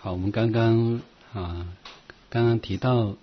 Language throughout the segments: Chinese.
好，我们刚刚提到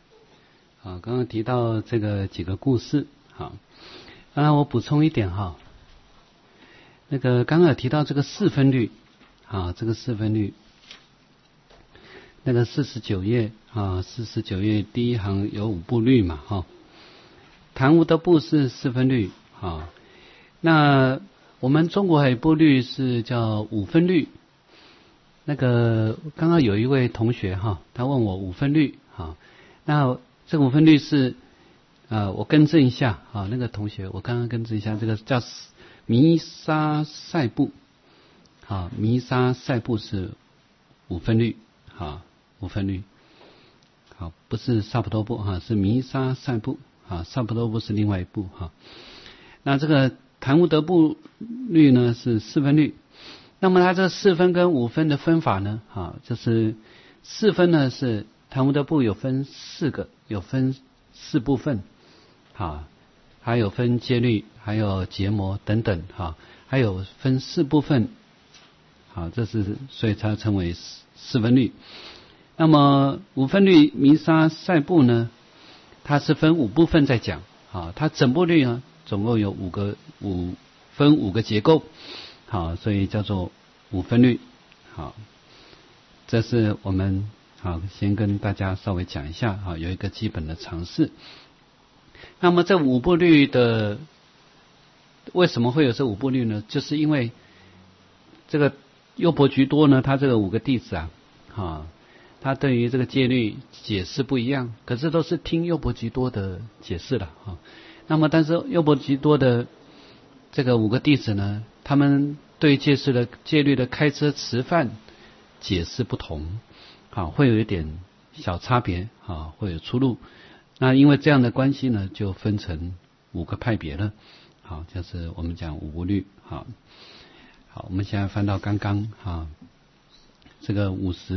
这个几个故事。好，我补充一点哈，那个刚刚有提到这个四分律，这个四分律，那个49页第一行有5部律嘛，谈无得部是四分律，那我们中国还有一部律是叫5分律。那个刚刚有一位同学他问我5分律，那这个5分律是我更正一下那个同学我刚刚更正一下，这个叫弥沙塞部，弥沙塞部是5分律，5分律，不是萨婆多部是弥沙塞部，萨婆多部是另外一部那这个谈无得部律呢是4分律。那么它这4分跟5分的分法呢，就是4分呢是谈无得部有分4个，有分4部分，还有分戒律，还有结魔等等，还有分4部分，这是所以才称为4分律。那么5分律弥沙塞部呢，它是分5部分在讲，它整部律呢总共有分5个结构。所以叫做5分律。这是我们先跟大家稍微讲一下有一个基本的常识。那么这5部律的为什么会有这5部律呢？就是因为这个优婆居多呢，他这个5个弟子他对于这个戒律解释不一样，可是都是听优婆居多的解释了那么但是优婆居多的这个5个弟子呢，他们对戒律的开遮持犯解释不同，会有一点小差别，会有出入。那因为这样的关系呢，就分成5个派别了。就是我们讲5部律。好，我们现在翻到刚刚这个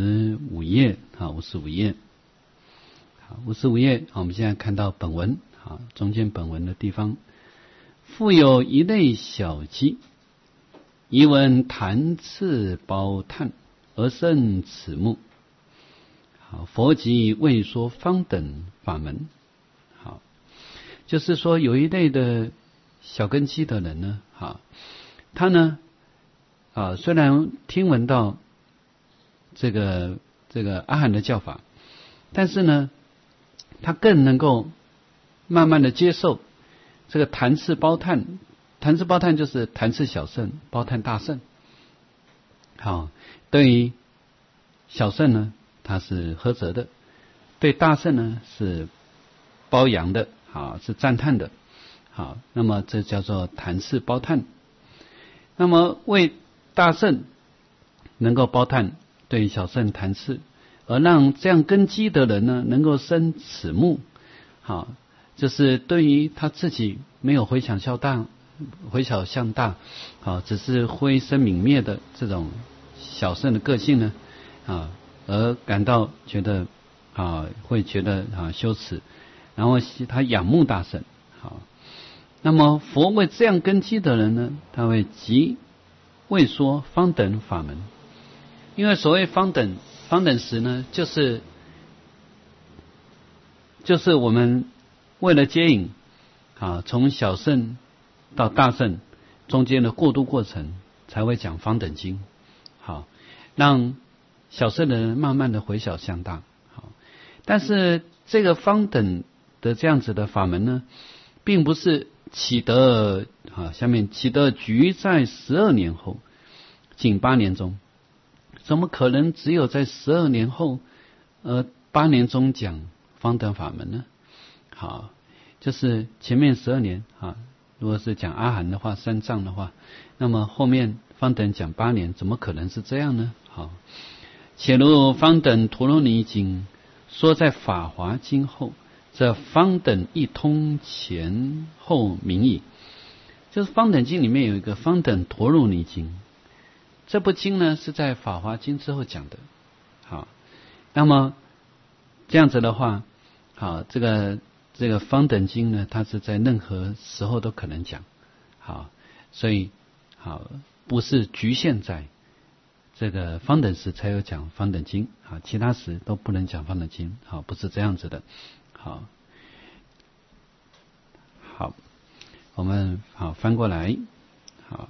55页，55页。55页，我们现在看到本文中间本文的地方，复有一类小鸡，疑闻弹刺包叹而生此目，佛即未说方等法门。就是说有一类的小根基的人呢，他呢虽然听闻到这个阿含的教法，但是呢他更能够慢慢的接受这个弹刺包叹。弹刺包叹就是弹刺小乘，包叹大乘。对于小乘呢，它是呵责的；对大乘呢，是褒扬的，是赞叹的。那么这叫做弹刺包叹。那么为大乘能够包叹，对小乘弹刺，而让这样根基的人呢，能够生此目。就是对于他自己没有回小向大，只是灰身泯灭的这种小乘的个性呢，而感到会觉得羞耻，然后他仰慕大乘。那么佛为这样根基的人呢，他会即未说方等法门。因为所谓方等时呢，就是我们为了接引从小乘到大乘中间的过渡过程，才会讲方等经，让小乘的人慢慢的回小向大。但是这个方等的这样子的法门呢，并不是起得下面起得局在12年后，仅8年中，怎么可能只有在12年后8年中讲方等法门呢？就是前面12年如果是讲阿含的话，3藏的话，那么后面方等讲8年，怎么可能是这样呢？且如方等陀罗尼经说在法华经后，这方等一通前后明矣。就是方等经里面有一个方等陀罗尼经，这部经呢是在法华经之后讲的。那么这样子的话，这个方等经呢，它是在任何时候都可能讲，所以不是局限在这个方等时才有讲方等经啊，其他时都不能讲方等经，好，不是这样子的。好，好，我们好翻过来，好，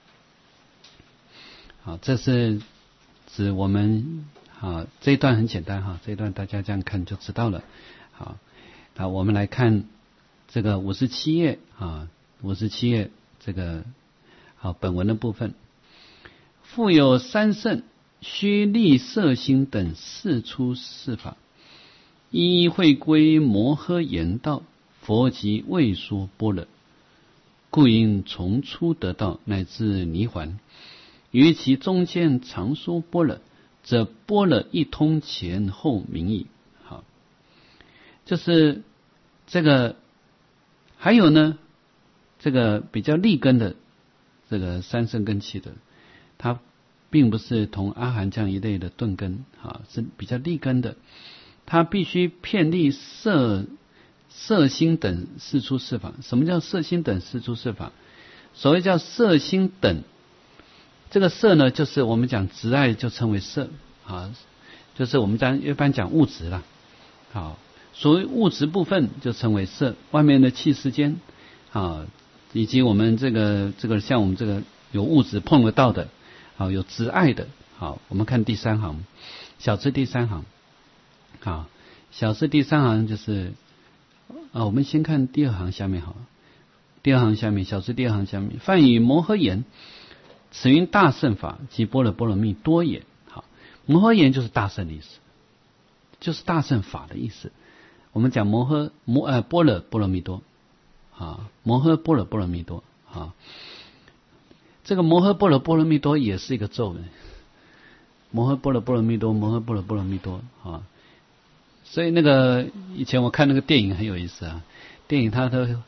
好，这是指我们这一段很简单哈，这一段大家这样看就知道了。好，那我们来看这个57页啊，57页这个好本文的部分。复有三圣，须立色心等四出世法，一一会归摩诃言道，佛即未说般若，故应从初得道，乃至泥环。于其中间常说般若，则般若一通前后明矣。好，就是这个还有呢，这个比较利根的这个三圣根器的，它并不是同阿含这样一类的顿根是比较利根的，它必须遍历色心等四出世法。什么叫色心等四出世法？所谓叫色心等，这个色呢，就是我们讲执爱就称为色就是我们一般讲物质啦。好，所谓物质部分就称为色，外面的气世间以及我们这个像我们这个有物质碰得到的有执爱的。好，我们看第三行，小字第三行。好，小字第三行就是我们先看第二行下面好了。第二行下面，小字第二行下面，梵以摩诃言，此云大乘法，即般若波罗蜜多也。好，摩诃言就是大乘的意思，就是大乘法的意思。我们讲般若波罗蜜多摩诃般若波罗蜜多这个摩诃般若波罗蜜多也是一个咒的，摩诃般若波罗蜜多，摩诃般若波罗蜜多所以那个以前我看那个电影很有意思电影它的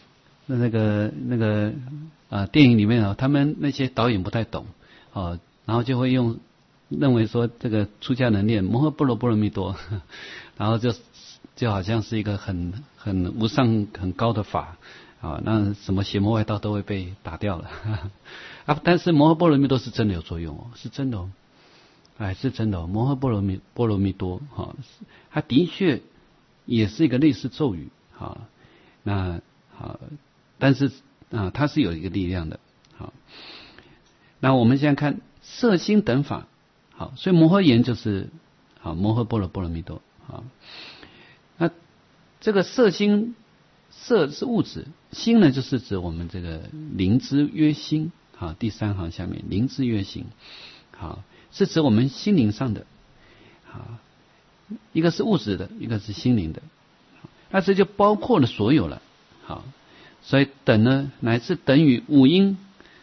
电影里面他们那些导演不太懂然后就会认为说这个出家人念摩诃般若波罗蜜多，然后就好像是一个很无上很高的法那什么邪魔外道都会被打掉了但是摩诃般若蜜多是真的有作用是真的是真的摩诃般若蜜多它的确也是一个类似咒语但是它是有一个力量的那我们现在看色心等法所以摩诃言就是摩诃般若波罗蜜多那这个色心，色是物质，心呢就是指我们这个灵之曰心第三行下面灵之曰心是指我们心灵上的一个是物质的，一个是心灵的那这就包括了所有了所以等呢乃至等于五阴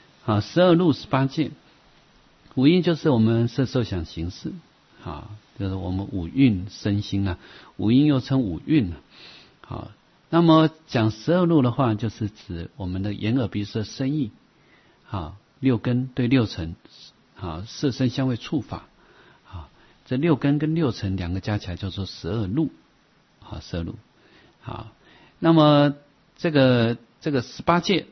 12路18界。五阴就是我们色受想行识就是我们五蕴身心五阴又称五蕴那么讲12路的话，就是指我们的眼耳鼻舌身意六根对六尘色声香味触法这六根跟六尘两个加起来叫做12路12路那么这个18界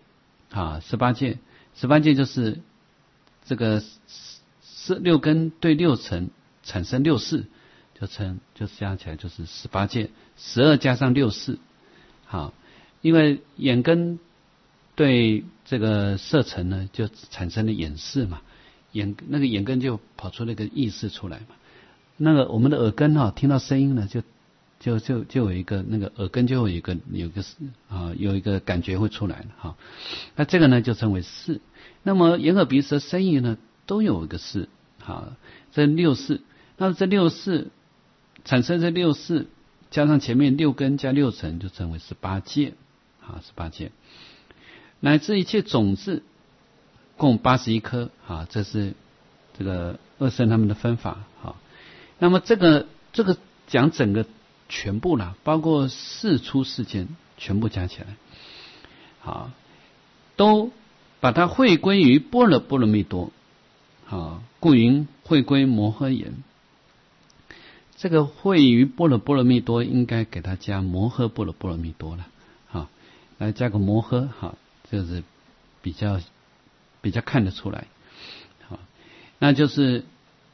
18界就是这个六根对六尘产生六识，就加起来就是18界，12加上六识因为眼根对这个色尘呢就产生了眼识嘛，那个眼根就跑出那个意识出来嘛，那个我们的耳根听到声音呢就有一个那个耳根就有一个感觉会出来了那这个呢就称为识。那么眼耳鼻舌身意呢都有一个识这六识，那这六识产生这六识加上前面六根加六尘就称为18界18界，乃至一切种子共81颗这是这个二圣他们的分法那么这个讲整个全部啦，包括四出世间全部加起来都把它汇归于般若波罗蜜多故云汇归摩诃言。这个汇于般若波罗蜜多应该给它加摩诃般若波罗蜜多了来加个摩诃就是比较看得出来那就是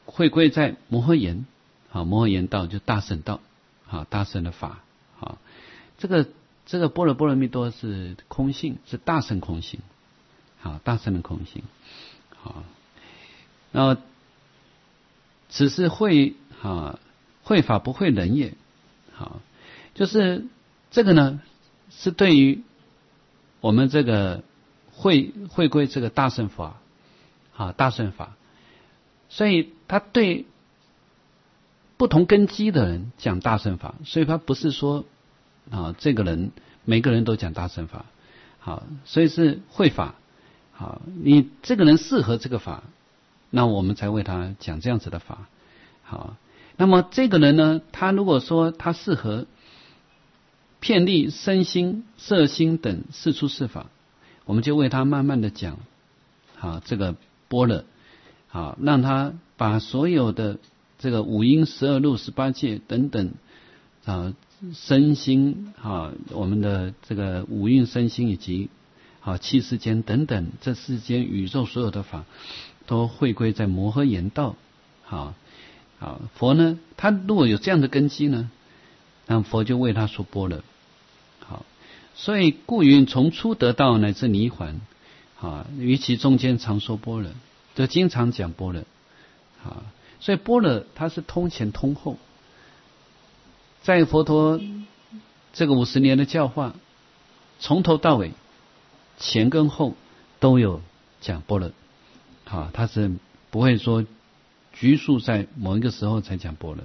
会归在摩诃言，好，摩诃言道就大乘道，好，大乘的法，好，这个般若波罗蜜多是空性，是大乘空性，好，大乘的空性，好，然后此是会法不会人也，好，就是这个呢是对于我们这个会归这个大乘法，好，大乘法，所以他对不同根基的人讲大乘法，所以他不是说这个人每个人都讲大乘法，好，所以是会法，好，你这个人适合这个法，那我们才为他讲这样子的法，好，那么这个人呢，他如果说他适合遍历身心、色心等四处事法，我们就为他慢慢的讲，好，这个般若，好，让他把所有的这个五阴、12路、18界等等身心，我们的这个五蕴身心以及气世间等等这世间宇宙所有的法，都会归在摩诃言道。好，佛呢，他如果有这样的根基呢，那佛就为他说般若。好，所以故云从初得道乃至泥环，于其中间常说般若，就经常讲般若。所以般若它是通前通后，在佛陀这个50年的教化，从头到尾前跟后都有讲般若，它是不会说拘束在某一个时候才讲般若。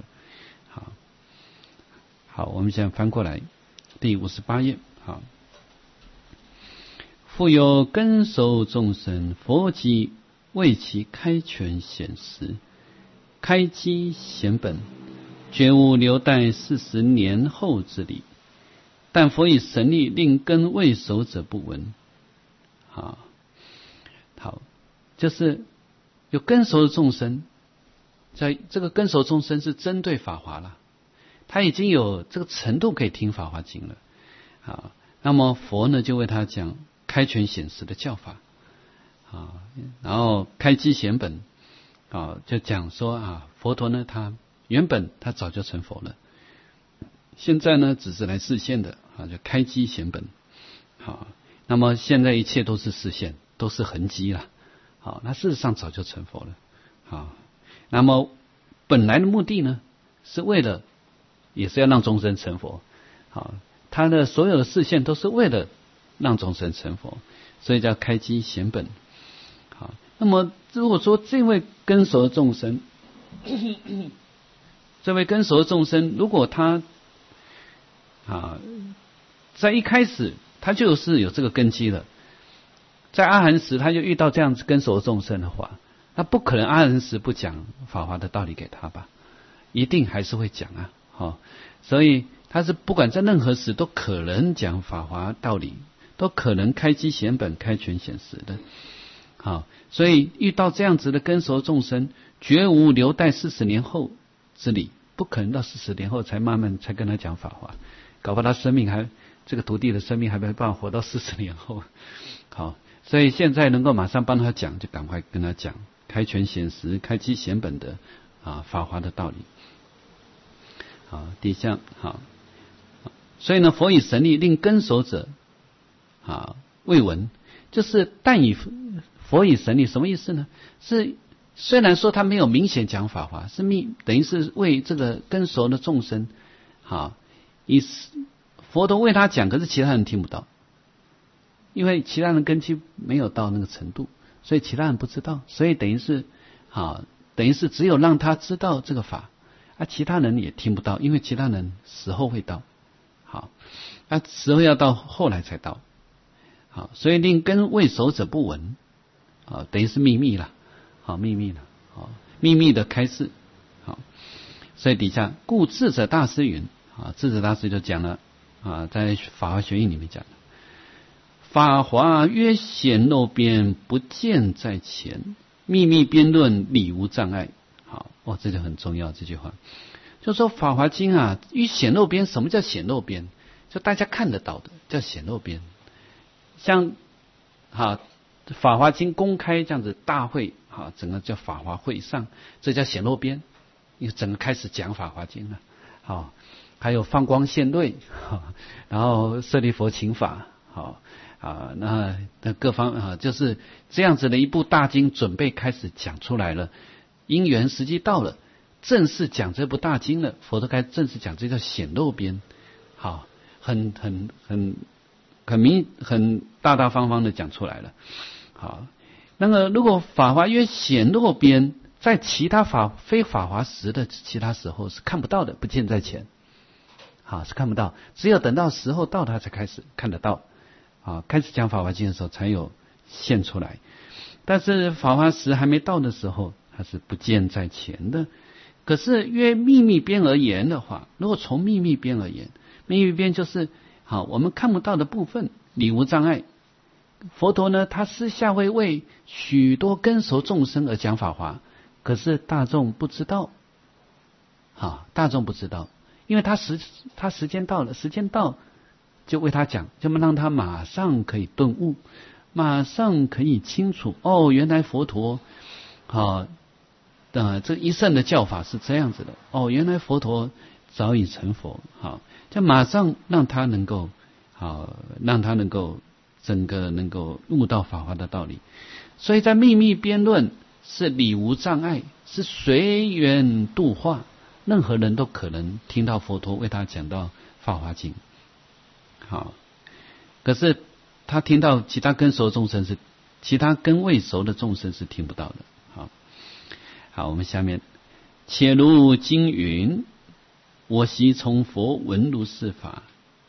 好，我们现在翻过来第58页。好，复有根熟众生，佛即为其开权显实，开机显本，绝无留待40年后之理。但佛以神力令根未熟者不闻。好，就是有根熟的众生，在这个根熟众生是针对法华了，他已经有这个程度可以听法华经了。好，那么佛呢就为他讲开权显实的教法，然后开机显本，就讲说佛陀呢他原本他早就成佛了，现在呢只是来示现的，就开机显本。好，那么现在一切都是示现，都是痕迹了。好，那事实上早就成佛了。好，那么本来的目的呢，是为了也是要让众生成佛。好，他的所有的示现都是为了让众生成佛，所以叫开机显本。好，那么如果说这位根熟的众生，这位根熟的众生，如果他在一开始他就是有这个根基了，在阿含时他就遇到这样子根熟的众生的话，那不可能阿含时不讲法华的道理给他吧，一定还是会讲啊。所以他是不管在任何时都可能讲法华道理，都可能开机显本、开权显实的。好，所以遇到这样子的根熟众生，绝无留待40年后之理，不可能到40年后才慢慢才跟他讲法华，搞不好他生命还这个徒弟的生命还没办法活到40年后。好，所以现在能够马上帮他讲，就赶快跟他讲开权显实、开机显本的法华的道理。好，第一项。好，所以呢，佛以神力令根熟者未闻，就是但以佛以神力，什么意思呢？是虽然说他没有明显讲法华，是等于是为这个根熟的众生，以佛陀为他讲，可是其他人听不到，因为其他人根基没有到那个程度，所以其他人不知道，所以等于是只有让他知道这个法，其他人也听不到，因为其他人时候会到，时候要到后来才到。好，所以令根未熟者不闻，等于是秘密了，秘密的开示。好，所以底下故智者大师云，智者大师就讲了，在法华学印里面讲，法华曰显露边，不见在前，秘密边论理无障碍。好，这就很重要，这句话就说法华经于显露边，什么叫显露边？就大家看得到的叫显露边。像法华经公开这样子大会好，整个叫法华会上，这叫显露边，你整个开始讲法华经了。好，还有放光现瑞，然后舍利佛请法，好啊，那各方啊，就是这样子的一部大经准备开始讲出来了，因缘时机到了，正式讲这部大经了，佛陀开始正式讲，这叫显露边，好，很大大方方的讲出来了。好，那么如果法华约显露边，在其他非法华时的其他时候是看不到的，不见在前，好，是看不到，只有等到时候到他才开始看得到，啊，开始讲法华经的时候才有现出来，但是法华时还没到的时候，它是不见在前的。可是约秘密边而言的话，如果从秘密边而言，秘密边就是好我们看不到的部分，理无障碍。佛陀呢，他私下会为许多根熟众生而讲法华，可是大众不知道，大众不知道，因为他时间到了，时间到就为他讲，就让他马上可以顿悟，马上可以清楚，哦，原来佛陀这一圣的教法是这样子的，哦，原来佛陀早已成佛，就马上让他能够整个能够悟到法华的道理。所以在秘密边论是理无障碍，是随缘度化，任何人都可能听到佛陀为他讲到法华经。好，可是他听到其他根熟众生其他根未熟的众生是听不到的。好，我们下面，且如经云，我昔从佛闻如是法，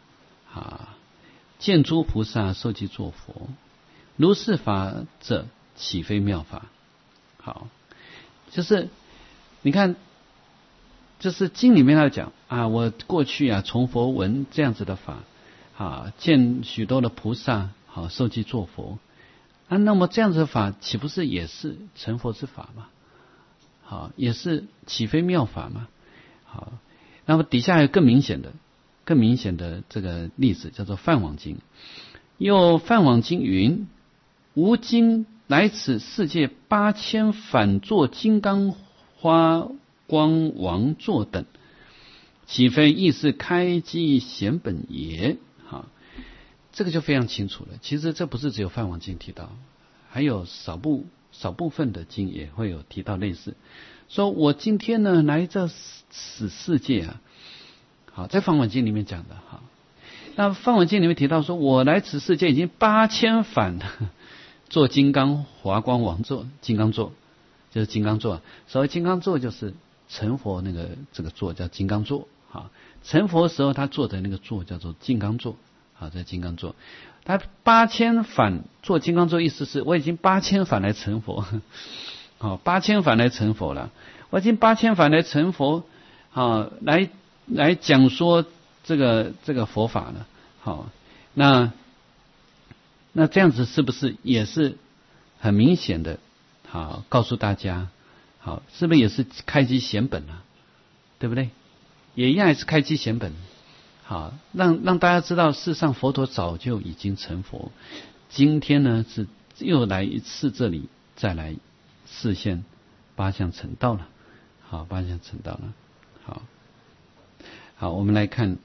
见诸菩萨受记作佛，如是法者，岂非妙法？好，就是你看，就是经里面要讲我过去从佛闻这样子的法，见许多的菩萨受记作佛，那么这样子的法岂不是也是成佛之法吗？也是岂非妙法吗？好，那么底下还有更明显的这个例子，叫做梵网经。又梵网经云：吾今来此世界8000反作金刚花光王座等，岂非亦是开机显本也？这个就非常清楚了。其实这不是只有梵网经提到，还有少部分的经也会有提到类似，说我今天呢来这此世界好，在梵网经里面讲的那梵网经里面提到说，我来此世界已经8000反做金刚华光王座，金刚座就是金刚座。所谓金刚座就是成佛这个座叫金刚座，成佛时候他坐的那个座叫做金刚座，这金刚座。他8000反做金刚座，意思是我已经8000反来成佛，8000反来成佛了，我已经8000反来成佛，来讲说这个佛法了。好，那这样子是不是也是很明显的告诉大家，是不是也是开机显本对不对？也一样也是开机显本。好，让大家知道，事实上佛陀早就已经成佛，今天呢是又来一次这里再来示现八相成道了。好，八相成道了。好，我们来看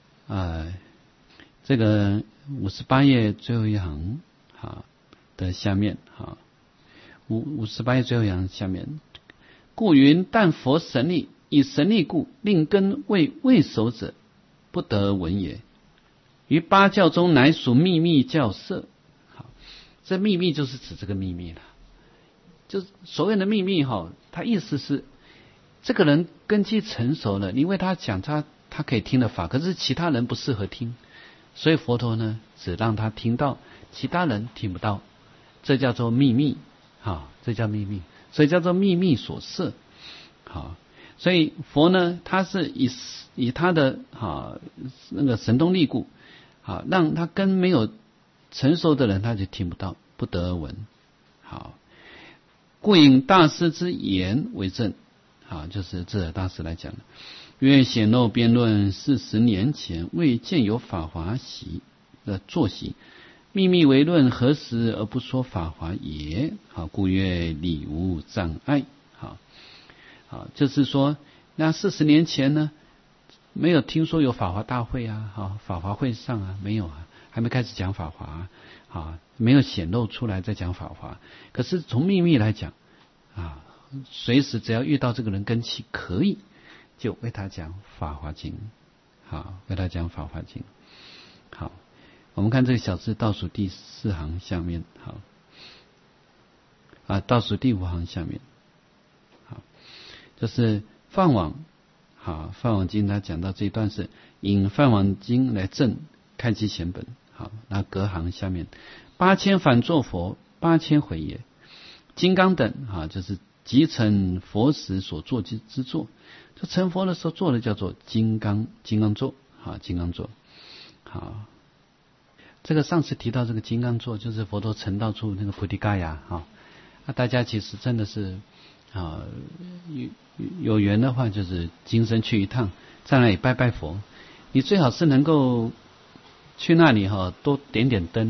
这个58页最后一行的下面58页最后一行下面，故云：但佛神力，以神力故，令根未熟者不得闻也。于八教中乃属秘密教摄。好，这秘密就是指这个秘密了，就是所谓的秘密它意思是这个人根基成熟了，你为他讲他可以听的法，可是其他人不适合听，所以佛陀呢只让他听到，其他人听不到，这叫做秘密。这叫秘密，所以叫做秘密所摄。所以佛呢，他是以他的那个神通力故，让他根没有成熟的人他就听不到，不得而闻。故引大师之言为证。就是智者大师来讲的，曰：显露边论40年前未见有法华席的坐席， 秘密为论，何时而不说法华也？好，故曰理无障碍。好，就是说，那40年前呢，没有听说有法华大会啊，法华会上啊，没有啊，还没开始讲法华啊，没有显露出来在讲法华。可是从秘密来讲啊，随时只要遇到这个人根器可以，就为他讲法华经，好，为他讲法华经。好，我们看这个小字倒数第4行下面，好，倒数第5行下面，好，就是梵网，好，梵网经他讲到这一段是引梵网经来证开基显本，好，那隔行下面8000反作佛8000回也，金刚等就是即成佛时所做之作，这成佛的时候做的叫做金刚座，好，金刚座，好，这个上次提到这个金刚座，就是佛陀成道处那个菩提伽耶，大家其实真的是有缘的话，就是今生去一趟，在那里拜拜佛。你最好是能够去那里多点点灯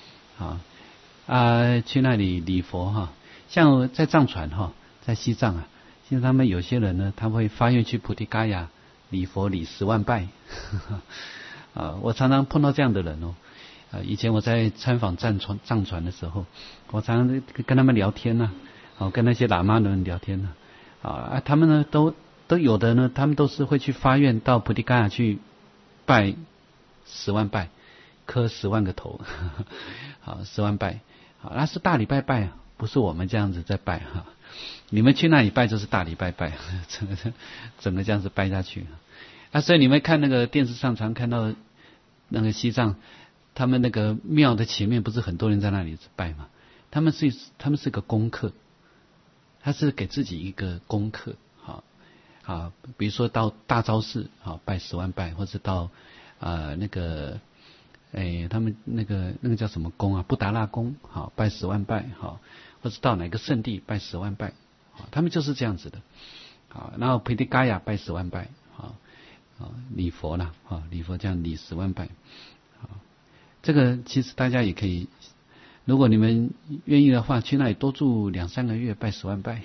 去那里礼佛像在藏传在西藏现在他们有些人呢，他会发愿去菩提伽耶礼佛礼10万拜我常常碰到这样的人以前我在参访藏传的时候，我常常跟他们聊天跟那些喇嘛人聊天他们呢都有的呢，他们都是会去发愿到菩提伽耶去拜10万拜，磕10万个头好，10万拜，好，那是大礼拜拜不是我们这样子在拜你们去那里拜就是大礼拜拜，整个这样子拜下去所以你们看那个电视上常看到那个西藏，他们那个庙的前面不是很多人在那里拜吗？他们是个功课，他是给自己一个功课比如说到大昭寺拜10万拜，或者到那个他们那个叫什么宫布达拉宫拜10万拜或者到哪个圣地拜10万拜他们就是这样子的然后菩提伽耶拜10万拜礼佛啦礼佛这样礼10万拜这个其实大家也可以，如果你们愿意的话，去那里多住2-3个月，拜10万拜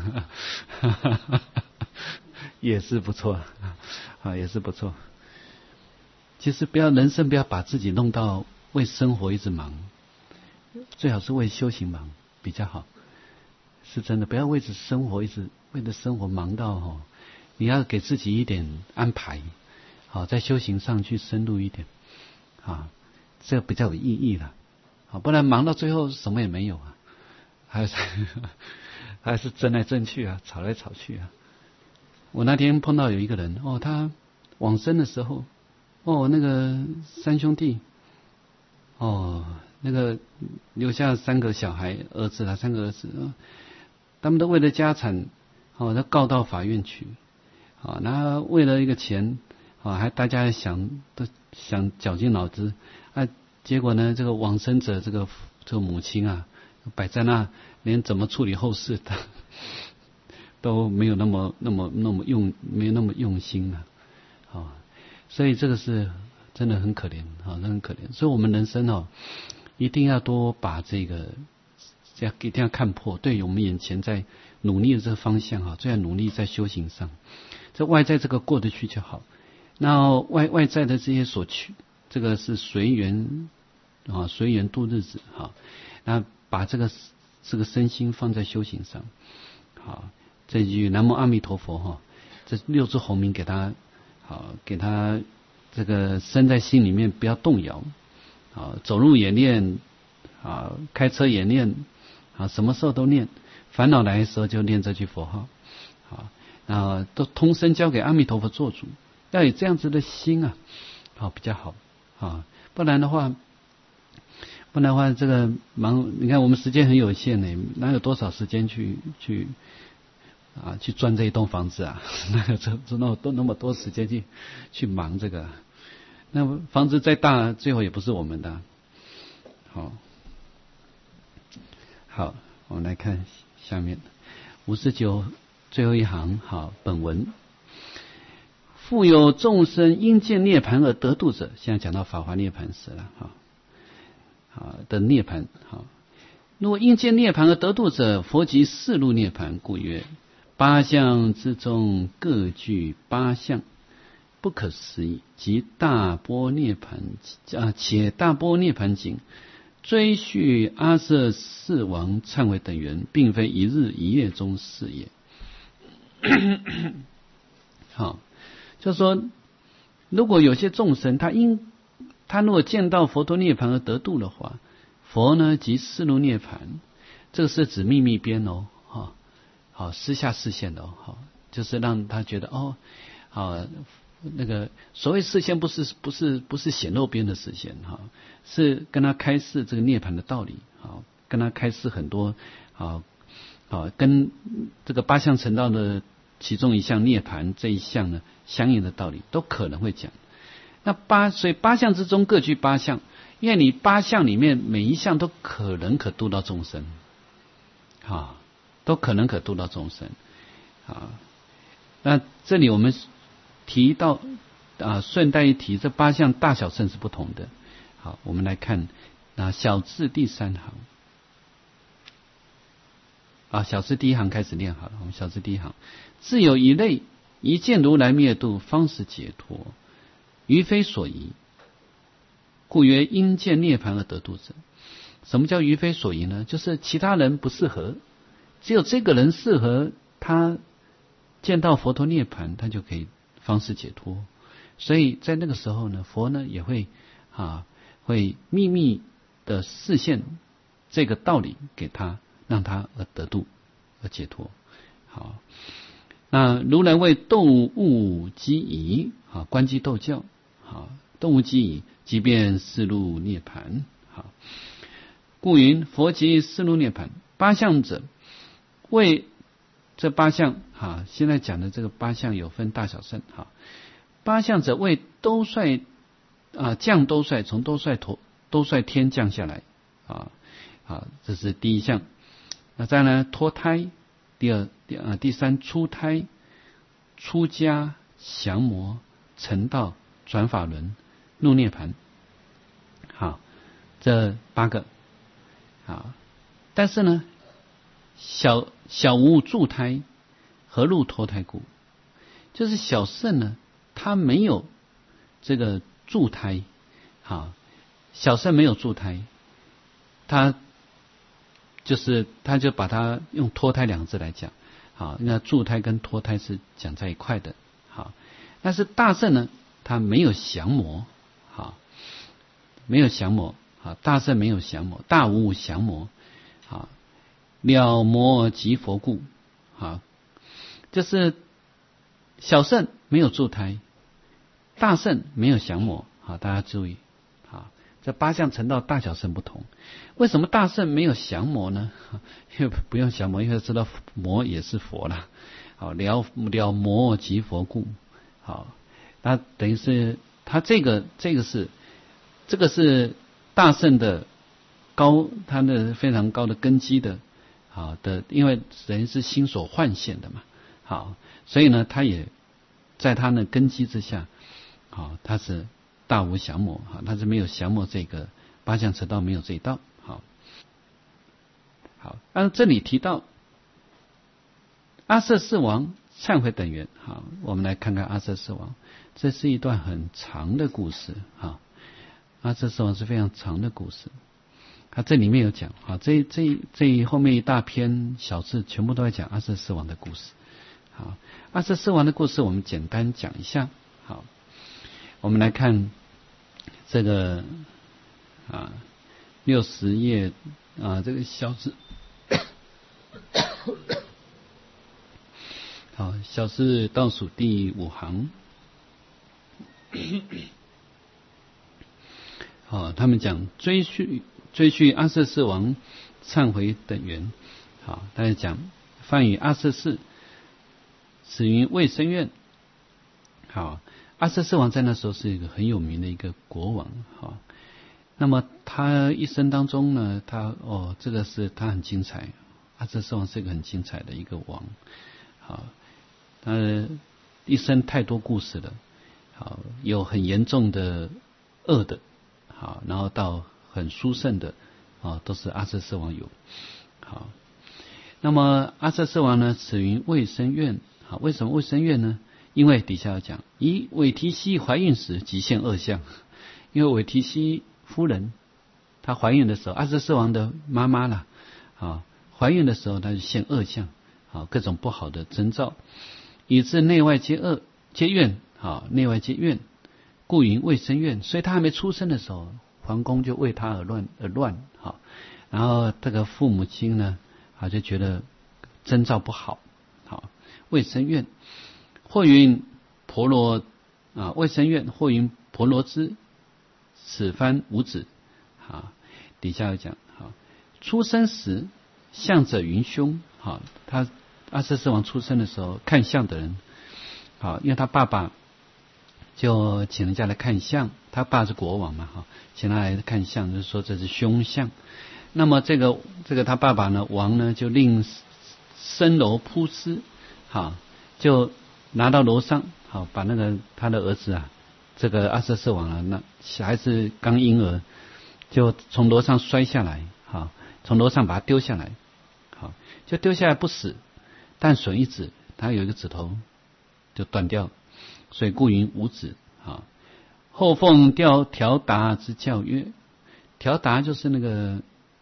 也是不错也是不错。其实人生不要把自己弄到为生活一直忙，最好是为修行忙比较好，是真的。不要为着生活忙到你要给自己一点安排在修行上去深入一点这个比较有意义了不然忙到最后什么也没有还是争来争去吵来吵去我那天碰到有一个人他往生的时候那个3兄弟那个留下3个小孩儿子3个儿子他们都为了家产他告到法院去那为了一个钱还大家都想绞尽脑汁结果呢这个往生者这个母亲摆在那，连怎么处理后事都没有那么用心所以这个是真的很可怜很可怜。所以我们人生一定要多把这个一定要看破，对于我们眼前在努力的这个方向最要努力在修行上，这外在这个过得去就好。那外在的这些所趋，这个是随缘随缘度日子那把这个身心放在修行上这句南无阿弥陀佛这6字洪名给他这个生在心里面，不要动摇走路也念开车也念什么时候都念，烦恼来的时候就念这句佛号都通身交给阿弥陀佛做主，要有这样子的心比较好不然的话这个忙，你看我们时间很有限呢，哪有多少时间去赚这一栋房子那么多时间去忙这个，那房子再大最后也不是我们的好，我们来看下面59最后一行本文复有众生因见涅盘而得度者，现在讲到法华涅盘时了的涅槃。如果应见涅槃而得度者，佛即四路涅槃，故曰八相之中各具八相，不可思议。即大般涅槃且大般涅槃经追叙阿阇世王忏悔等缘，并非一日一夜中事也。好，就是说，如果有些众生他如果见到佛陀涅槃而得度的话，佛呢即四路涅槃，这个是指秘密边哦，好私下示现的哦，好，就是让他觉得哦，好，那个所谓示现不是显露边的示现哈，是跟他开示这个涅槃的道理，好，跟他开示很多跟这个八相成道的其中一项涅槃这一项呢相应的道理，都可能会讲。所以八相之中各具八相，因为你八相里面每一项都可能可度到众生，都可能可度到众生。那这里我们提到顺带一提，这八相大小乘是不同的。好，我们来看小字第3行。小字第1行开始念好了。我们小字第1行，自有一类，一见如来灭度，方使解脱，于非所宜，故曰应见涅槃而得度者。什么叫于非所宜呢？就是其他人不适合，只有这个人适合，他见到佛陀涅槃，他就可以方使解脱。所以在那个时候呢，佛呢也会秘密的示现这个道理给他，让他而得度而解脱。好，那如来为动物机宜，观机斗教，动物机宜，即便四路涅槃。好，故云佛即四路涅槃。八相者，为这八相现在讲的这个八相有分大小乘。八相者为兜率降兜率，从兜率天降下来。这是第一项。那再来脱胎，第三出胎、出家、降魔、成道、转法轮、入涅槃。好，这8个。好，但是呢，小无助胎，何入脱胎故？就是小圣呢，他没有这个助胎。小圣没有助胎，他就把它用脱胎2个字来讲。那助胎跟脱胎是讲在一块的。但是大圣呢，他没有降魔。没有降魔。大圣没有降魔，大无降魔。了魔即佛故。就是小圣没有助胎，大圣没有降魔。大家注意，这八相成道大小乘不同。为什么大圣没有降魔呢？因为不用降魔，因为知道魔也是佛了。了魔即佛故。那等于是他这个是大圣的他的非常高的根基的。因为人是心所幻现的嘛。所以呢，他也在他的根基之下，他是大无降魔。他是没有降魔，这个八相成道没有这一道。好，按这里提到阿阇世王忏悔等缘。我们来看看阿阇世王，这是一段很长的故事。阿阇世王是非常长的故事。这里面有讲，这后面一大篇小字全部都在讲阿阇世王的故事。阿阇世王的故事我们简单讲一下。我们来看这个60页这个小字。好，小字倒数第5行。他们讲追叙阿阇世王忏悔等缘。大家讲梵语阿阇世，始于未生愿。阿阇世王在那时候是一个很有名的一个国王。那么他一生当中呢，他很精彩。阿阇世王是一个很精彩的一个王。他一生太多故事了。有很严重的恶的，然后到很殊胜的都是阿阇世王有。好，那么阿阇世王呢，始于卫生院。好，为什么卫生院呢？因为底下要讲，以韦提希怀孕时即现恶相。因为韦提希夫人她怀孕的时候，阿阇世王的妈妈啦，怀孕的时候她就现恶相，各种不好的征兆，以致内外皆恶皆怨，内外皆怨，故云卫生院。所以她还没出生的时候，皇宫就为她而乱。然后这个父母亲呢，就觉得征兆不好，卫生院。或云婆罗卫生院，或云婆罗之，此番无子。底下有讲，出生时相者云凶。他阿阇世王出生的时候，看相的人，因为他爸爸就请人家来看相，他爸是国王嘛，请他来看相，就是说这是凶相。那么这个他爸爸呢，王呢就令升楼铺尸，就拿到楼上，把那个他的儿子这个阿阇世王那小孩子刚婴儿，就从楼上摔下来，从楼上把他丢下来，就丢下来不死，但损一指，他有一个指头就断掉，所以故云无子。后奉调达之教曰，调达就是那个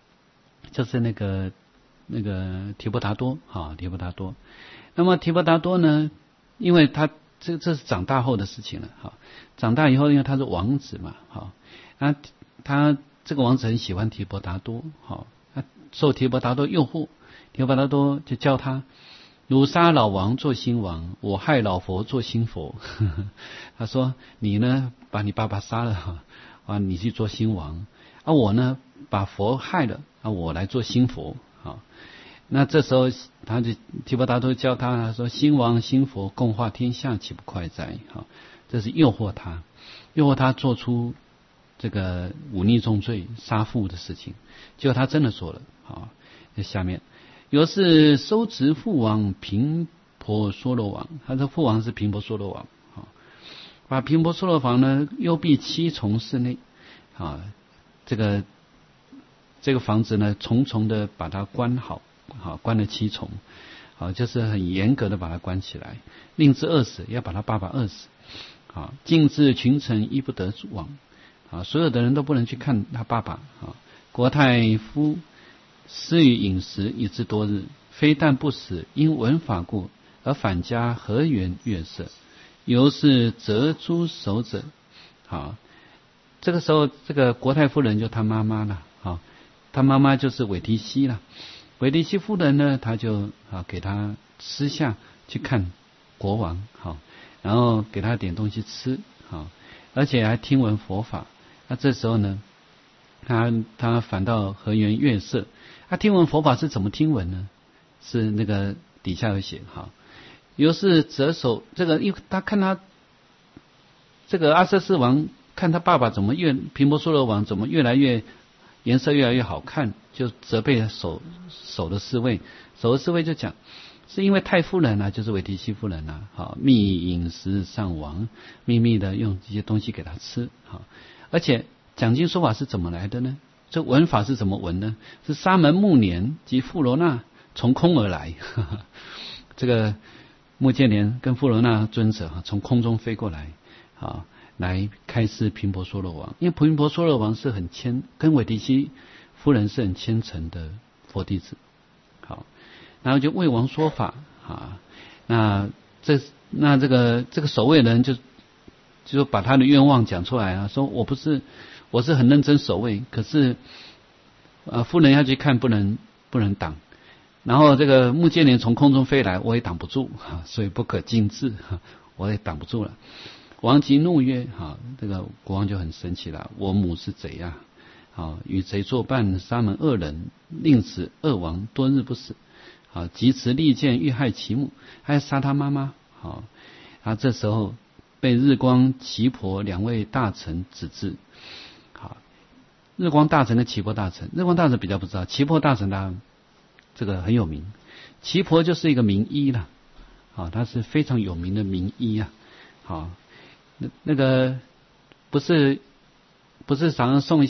提婆达多，提婆达多。那么提婆达多呢，因为他这是长大后的事情了，长大以后，因为他是王子嘛，他这个王子很喜欢提婆达多，他受提婆达多诱惑，提婆达多就教他，汝杀老王做新王，我害老佛做新佛。他说你呢把你爸爸杀了，你去做新王，我呢把佛害了，我来做新佛。那这时候他就提婆达多教他说，新王新佛共化天下，岂不快哉？这是诱惑他做出这个忤逆重罪杀父的事情。结果他真的做了。下面有是收执父王频婆娑罗王，他的父王是频婆娑罗王，把频婆娑罗王呢幽闭7重室内，这个房子呢重重的把它关好，关了7重，就是很严格的把它关起来，令之饿死，要把他爸爸饿死，禁止群臣亦不得往，所有的人都不能去看他爸爸。国太夫施于饮食以至多日，非但不死，因闻法故，而返家河源月色，由是折诸守者。这个时候这个国太夫人就他妈妈了，他妈妈就是韦提希了。韦提希夫人呢，他就给他私下去看国王，然后给他点东西吃，而且还听闻佛法。那这时候呢，他返到河源月色。他听闻佛法是怎么听闻呢？是那个底下有写，由是折首这个，因为他看他这个阿阇世王看他爸爸怎么频婆娑罗王怎么越来越颜色越来越好看，就责备守的侍卫，守的侍卫就讲，是因为太夫人就是韦提希夫人密饮食上王，秘密的用这些东西给他吃，而且讲经说法是怎么来的呢？这闻法是怎么闻呢？是沙门目连及富罗那从空而来，这个目犍连跟富罗那尊者从空中飞过来，来开示频婆娑罗王。因为频婆娑罗王是跟韦提希夫人是很虔诚的佛弟子，然后就为王说法，那这个守卫人就把他的愿望讲出来，说我是很认真守卫，可是夫人要去看不能挡，然后这个目犍连从空中飞来，我也挡不住，所以不可尽制，我也挡不住了。王即怒曰，这个国王就很生气了，我母是贼啊，与贼作伴，沙门2人，令使2王多日不死，即持利剑欲害其母，还要杀他妈妈。这时候被日光奇婆2位大臣指制。日光大臣跟奇婆大臣，日光大臣比较不知道，奇婆大臣他这个很有名，奇婆就是一个名医了，他是非常有名的名医啊。那个不是常常送一些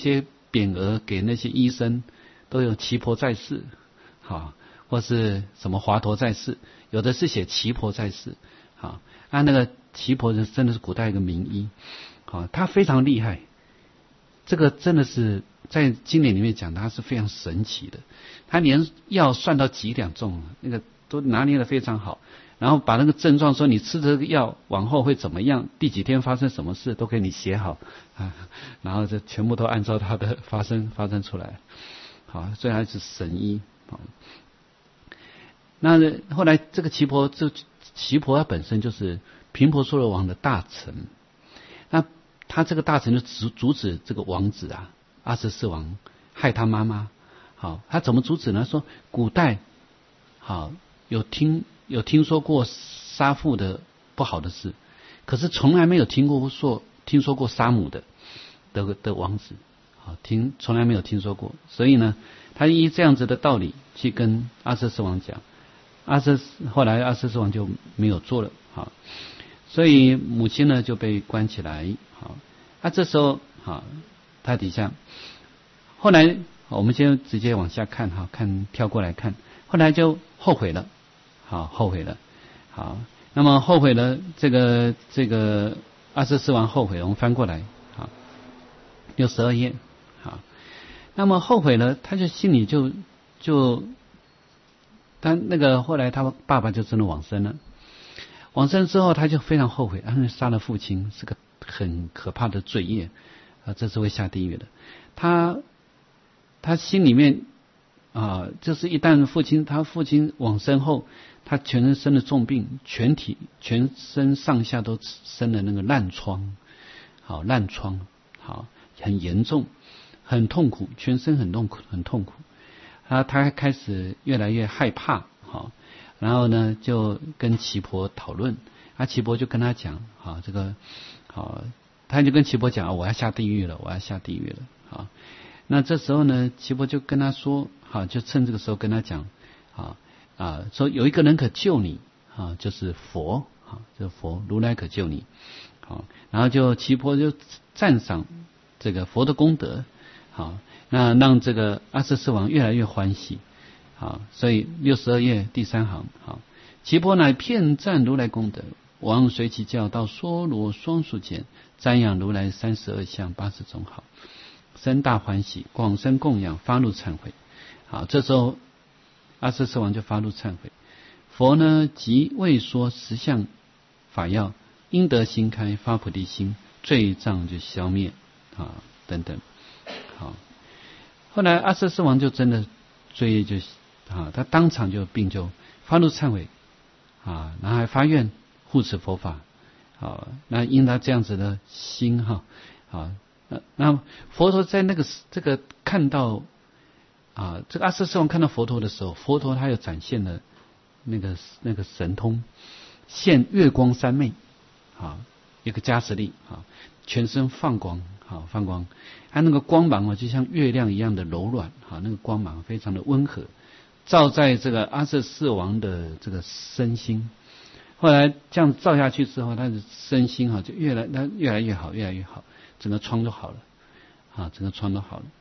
匾额给那些医生，都有奇婆在世，好，或是什么华佗在世，有的是写奇婆在世，好，那个奇婆真的是古代一个名医，好，他非常厉害，这个真的是在经典里面讲他是非常神奇的，他连药算到几两重，那个都拿捏的非常好。然后把那个症状说你吃这个药往后会怎么样，第几天发生什么事都给你写好啊，然后这全部都按照它的发生出来，好，所以他是神医。好，那后来这个奇婆他本身就是频婆娑罗王的大臣，那他这个大臣就阻止这个王子啊阿阇世王害他妈妈。好，他怎么阻止呢？说古代好有听说过杀父的不好的事，可是从来没有听说过杀母的王子，好，从来没有听说过。所以呢，他依这样子的道理去跟阿阇世王讲，后来阿阇世王就没有做了，好，所以母亲呢就被关起来，好，这时候好，他底下后来我们先直接往下看哈，跳过来看，后来就后悔了。好，后悔了。好，那么后悔了，这个阿阇世王后悔了，我们翻过来，好，62页，好，那么后悔了，他就心里就他那个后来他爸爸就真的往生了，往生之后他就非常后悔，杀了父亲是个很可怕的罪业啊，这是会下地狱的。他心里面就是一旦他父亲往生后，他全身生了重病，全身上下都生了那个烂疮，好，烂疮，好，很严重，很痛苦，全身很痛苦。他开始越来越害怕，好，然后呢就跟奇婆讨论，奇婆就跟他讲，好，这个好，他就跟奇婆讲，我要下地狱了，好，那这时候呢，奇婆就跟他说，好，就趁这个时候跟他讲，说有一个人可救你，就是佛，就是佛，如来可救你，好，然后奇婆就赞赏这个佛的功德，好，那让这个阿阇世王越来越欢喜，好，所以62页第3行，好，奇婆乃遍赞如来功德，王随其教到娑罗双树前，瞻仰如来32相80种好，生大欢喜，广生供养，发怒忏悔。好，这时候阿阇世王就发怒忏悔，佛呢即为说10相法要，因得心开，发菩提心，罪障就消灭等等。好，后来阿阇世王就真的罪业就他当场就发怒忏悔然后还发愿护持佛法。好，那因他这样子的心那佛陀在这个看到这个阿阇世王看到佛陀的时候，佛陀他有展现了那个神通，现月光三昧，一个加持力，全身放光，放光，他那个光芒就像月亮一样的柔软，那个光芒非常的温和，照在这个阿阇世王的这个身心。后来这样照下去之后，他的身心就越来越好，越来越好，整个疮都好了，整个疮都好了。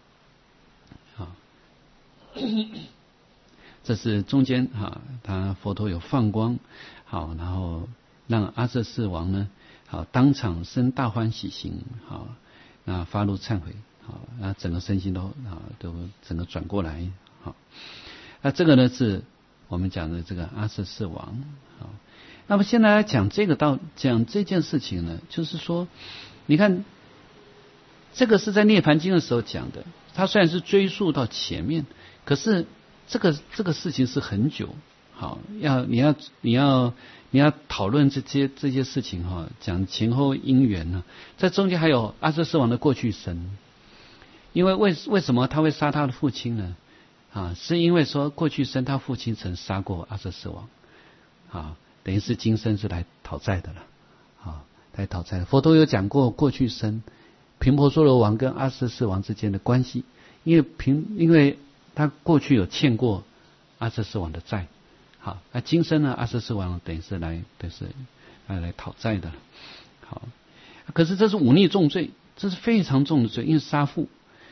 这是中间他佛陀有放光，好，然后让阿阇世王呢，好，当场生大欢喜心，好，那发怒忏悔，好，那整个身心都整个转过来，好，那这个呢是我们讲的这个阿阇世王，好，那么现在来讲讲这件事情呢，就是说，你看这个是在涅槃经的时候讲的，它虽然是追溯到前面。可是这个事情是很久，好，你要讨论这些事情讲前后因缘呢，在中间还有阿阇世王的过去生，因为为什么他会杀他的父亲呢？是因为说过去生他父亲曾杀过阿阇世王，等于是今生是来讨债的了，来讨债的。佛陀有讲过过去生频婆娑罗王跟阿阇世王之间的关系，因为他过去有欠过阿阇世王的债，好，那今生呢，阿阇世王等于是来讨债的，好，可是这是忤逆重罪，这是非常重的罪，因为杀父。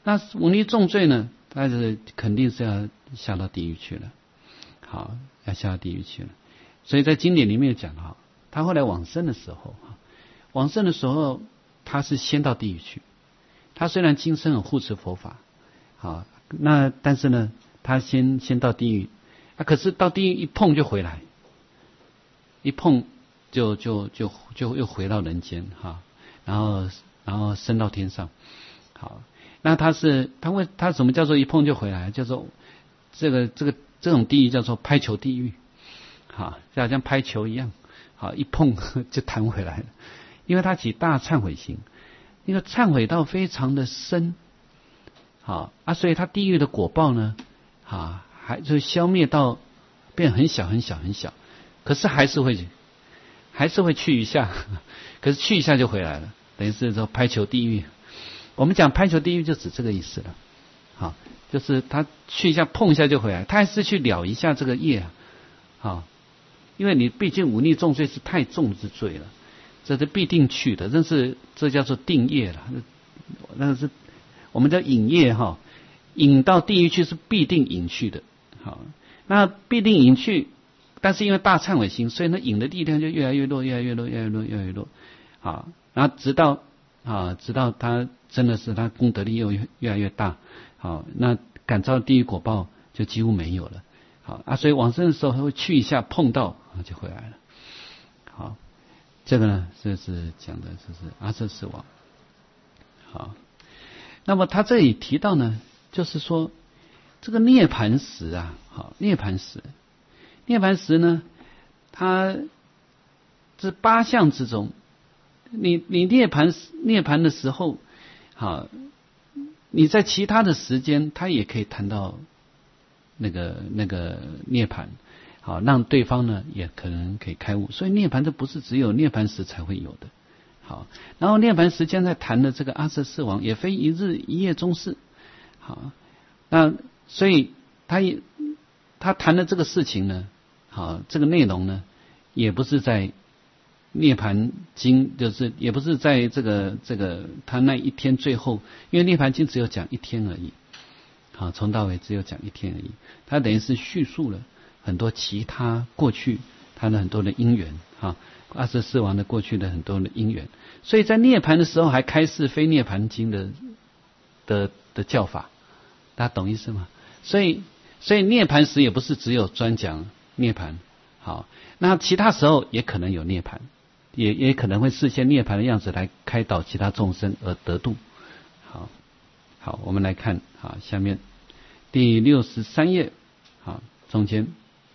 那忤逆重罪呢，他是肯定是要下到地狱去了。好，要下到地狱去了。所以在经典里面讲哈，他后来往生的时候，往生的时候他是先到地狱去。他虽然今生很护持佛法，好，那但是呢，他先到地狱，可是到地狱一碰就回来，一碰就又回到人间哈，然后升到天上。好，那他什么叫做一碰就回来？叫做这种地狱叫做拍球地狱，好，就好像拍球一样，好，一碰就弹回来了，因为他起大忏悔心，那个忏悔到非常的深，好所以他地狱的果报呢，还就消灭到变很小很小很小，可是还是会去一下，可是去一下就回来了，等于是说拍球地狱。我们讲拍球地狱就指这个意思了，好，就是他去一下碰一下就回来，他还是去了一下这个业好，因为你毕竟忤逆重罪是太重之罪了，这是必定去的，这叫做定业了，那个是我们叫引业哈，引到地狱去是必定引去的，好，那必定引去，但是因为大忏悔心，所以那引的力量就越来越弱，越来越弱，越来越弱，越来越弱，好，然后直到他真的是他功德力又越来越大，好，那感召地狱果报就几乎没有了，好所以往生的时候会去一下碰到就回来了，好，这个呢这是讲的就是阿阇世王，好，那么他这里提到呢，就是说这个涅盘时好，涅盘时呢，它这8项之中，你涅盘的时候，好，你在其他的时间，他也可以谈到那个涅盘，好，让对方呢也可能可以开悟。所以涅盘这不是只有涅盘时才会有的，好，然后涅盘时间在谈的这个阿阇世王，也非一日一夜中事，好，那所以他谈的这个事情呢，好，这个内容呢，也不是在涅盘经，就是也不是在这个他那一天最后，因为涅盘经只有讲1天而已，好，从到尾只有讲1天而已，他等于是叙述了很多其他过去他的很多的因缘，阿阇世王的过去的很多的因缘，所以在涅盘的时候还开示非涅盘经的教法，大家懂意思吗？所以涅盘时也不是只有专讲涅盘，好，那其他时候也可能有涅盘，也可能会示现涅盘的样子来开导其他众生而得度。好，我们来看下面第63页，好，中间，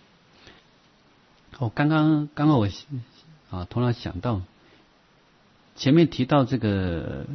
刚刚我突然想到前面提到这个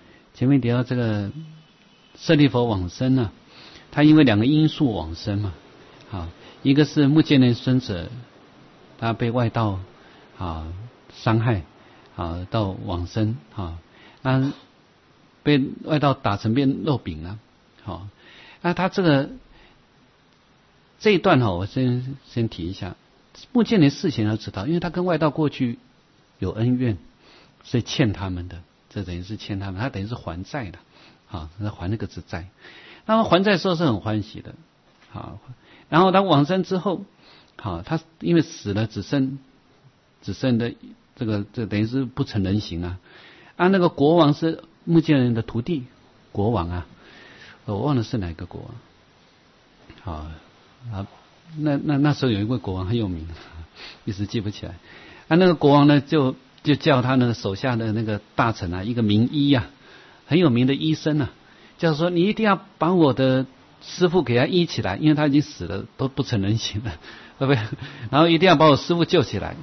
舍利弗往生呢，他因为2个因素往生嘛，好，一个是目犍连尊者他被外道伤害到往生，那被外道打成变肉饼了，好，那他这一段我先提一下，目犍连事前要知道，因为他跟外道过去有恩怨，所以欠他们的，这等于是欠他们，他等于是还债的，他还那个之债。那么还债的时候是很欢喜的，好，然后他往生之后，好，他因为死了只剩的这等于是不成人形啊。那个国王是目犍连的徒弟，国王我忘了是哪个国王，那时候有一位国王很有名，一时记不起来。那个国王呢就叫他那个手下的那个大臣一个名医很有名的医生叫说你一定要把我的师父给他医起来，因为他已经死了，都不成人形了，对不对？然后一定要把我师父救起来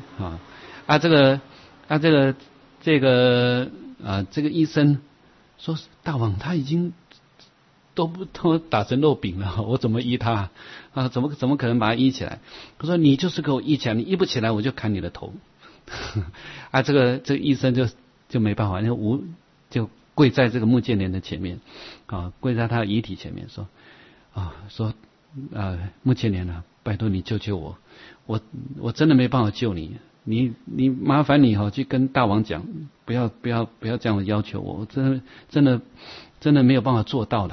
这个医生说大王他已经都打成肉饼了，我怎么医他怎么可能把他医起来？他说你就是给我医起来，你医不起来我就砍你的头这个医生就没办法，就跪在这个目犍连的前面跪在他的遗体前面说目犍连拜托你救救我真的没办法救你，你麻烦你去跟大王讲，不要这样要求我真的没有办法做到的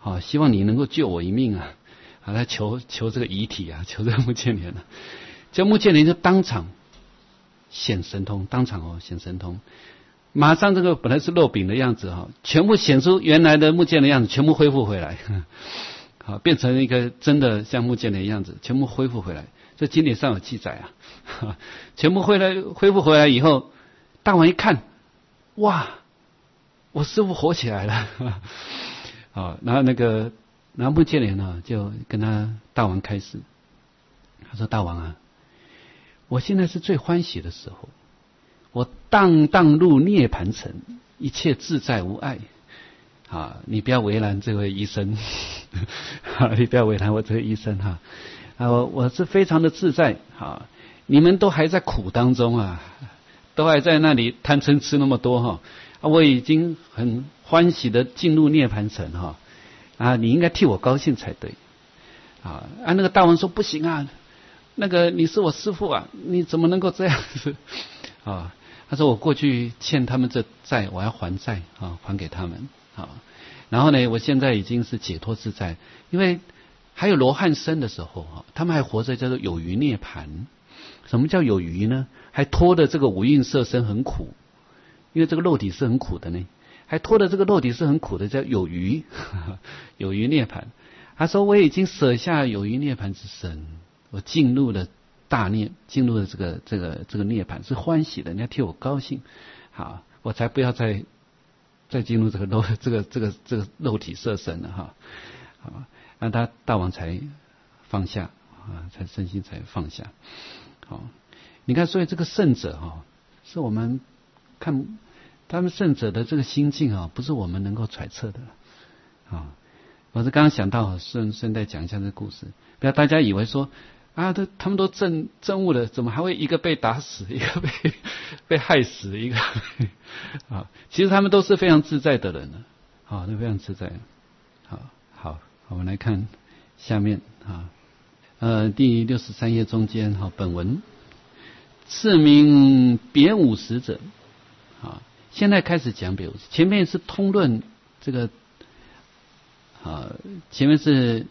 好，希望你能够救我一命啊！好，他求这个遗体啊，求这个目犍连啊。这目犍连就当场显神通，当场显神通，马上这个本来是肉饼的样子全部显出原来的目犍连的样子，全部恢复回来，好，变成一个真的像目犍连的样子，全部恢复回来。这经典上有记载啊，全部恢复回来以后，大王一看，哇，我师父活起来了，好，然后目犍连呢就跟大王开示，他说：“大王啊，我现在是最欢喜的时候，我荡入涅盘城，一切自在无碍。啊，你不要为难这位医生，你不要为难我这位医生哈。我是非常的自在啊，你们都还在苦当中啊，都还在那里贪嗔痴那么多我已经很欢喜的进入涅盘城你应该替我高兴才对那个大王说不行啊，那个你是我师父啊，你怎么能够这样子他说我过去欠他们这债，我要还债还给他们然后呢，我现在已经是解脱自在，因为还有罗汉生的时候他们还活着叫做有余涅盘。什么叫有余呢？还拖的这个五蕴色身很苦，因为这个肉体是很苦的呢，还拖的这个肉体是很苦的，叫有余有余涅盘。他说我已经舍下有余涅盘之身，我进入了大涅，进入了这个涅盘，是欢喜的，你要替我高兴，好，我才不要再进入这个肉体色身了好，那大王才放下才身心才放下。好，你看，所以这个圣者是我们看他们圣者的这个心境不是我们能够揣测的我是刚刚想到顺带讲一下这个故事，不要大家以为说他们都证悟了，怎么还会一个被打死，一个被害死，一个其实他们都是非常自在的人都非常自在。好，我们来看下面第63页中间本文次名别五识者现在开始讲别五识，前面是通论这个前面是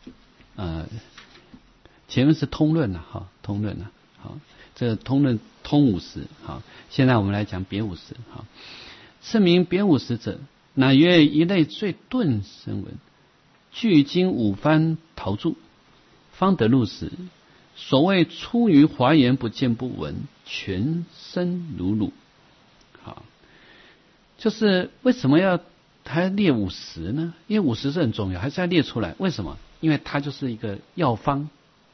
通论通论这个通论通五识现在我们来讲别五识次名别五识者，乃曰一类最顿声闻，具经五番陶著，方得入识。所谓出于华严不见不闻，全身如乳。就是为什么要还列五识呢？因为五识是很重要，还是要列出来。为什么？因为它就是一个药方，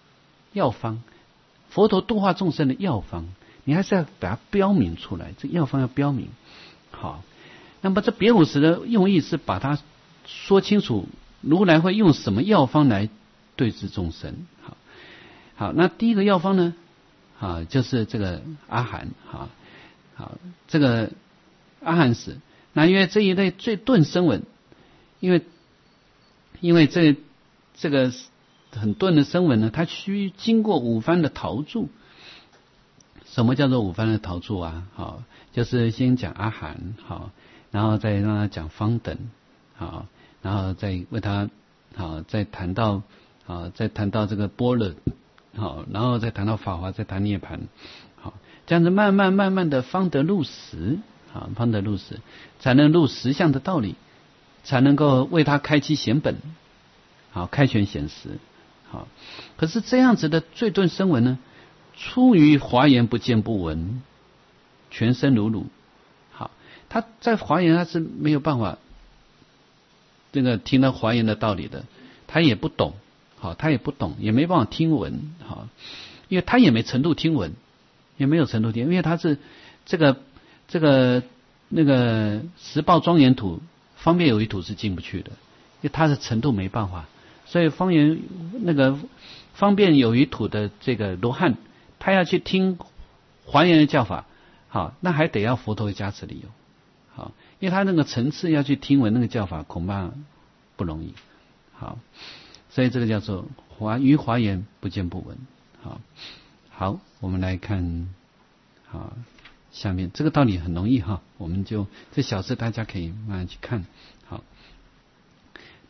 佛陀度化众生的药方，你还是要把它标明出来，这药方要标明。好，那么这别五识的用意是把它说清楚，如来会用什么药方来对治众生。好，那第一个药方呢就是这个阿含这个阿含识，那因为这一类最顿声闻，因为这个很顿的声闻呢，它需经过五番的陶著。什么叫做五番的陶著就是先讲阿含然后再让他讲方等然后再为他再谈到这个般若然后再谈到法华，再谈涅槃这样子慢慢的方得入识方得入识，才能入实相的道理，才能够为他开启显本开权显实可是这样子的最顿声闻呢，出于华严不见不闻，全身如乳。他在华严他是没有办法这个听到华严的道理的，他也不懂也没办法听闻因为他也没程度听闻，也没有程度听，因为他是这个那个十报庄严土方便有余土是进不去的，因为他的程度没办法，所以方便有余土的这个罗汉，他要去听华严的教法那还得要佛陀的加持理由因为他那个层次要去听闻那个教法恐怕不容易所以这个叫做于华严不见不闻好，我们来看下面这个道理很容易我们就这小事大家可以慢慢去看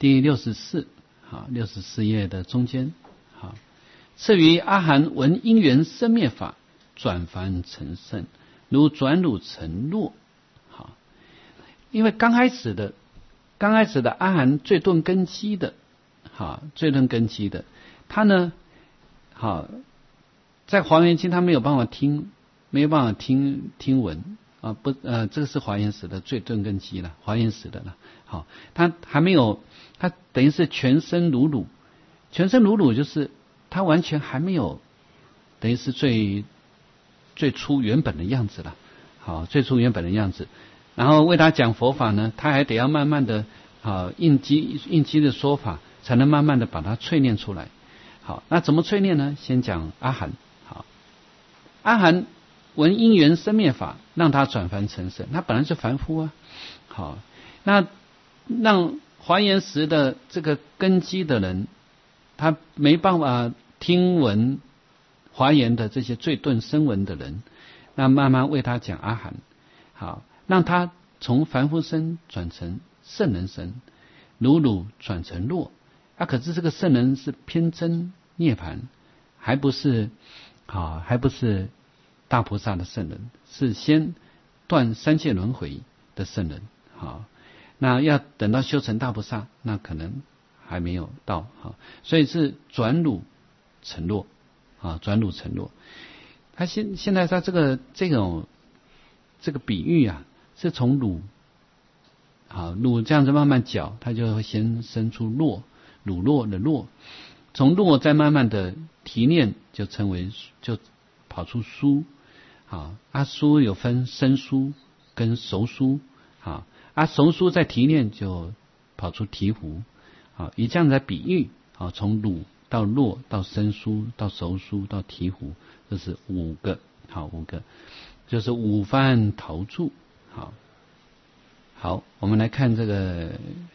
第64，好，64页的中间，好，次于阿含闻因缘生灭法，转凡成圣，如转乳成络。好，因为刚开始的阿含最顿根基的，好，最顿根基的，他呢，好，在华严经他没有办法听闻啊，这个是华严时的最顿根基了，华严时的了。好，他还没有，他等于是全身如乳，全身如乳就是他完全还没有，等于是最初原本的样子了。好，最初原本的样子。然后为他讲佛法呢，他还得要慢慢的，好，应机的说法，才能慢慢的把它淬炼出来。好，那怎么淬炼呢？先讲阿含。好，阿含闻因缘生灭法，让他转凡成圣。他本来是凡夫啊。好，那让华严时的这个根基的人，他没办法听闻华严的这些最顿声闻的人，那慢慢为他讲阿含。好，让他从凡夫身转成圣人身，如乳转成络。可是这个圣人是偏真涅槃，还不是大菩萨的圣人，是先断三界轮回的圣人。好，那要等到修成大菩萨，那可能还没有到。好，所以是转乳成络。啊，转乳成络。他现在他这个比喻啊，是从乳，好，乳这样子慢慢搅，它就会先生出络，乳络的络，从络再慢慢的提炼，就跑出酥。好，酥有分生酥跟熟酥。好，熟酥再提炼就跑出醍醐。好，以这样的比喻，好，从乳到络到生酥到熟酥到醍醐，这是5个。好，5个就是5番陶铸。好，我们来看这个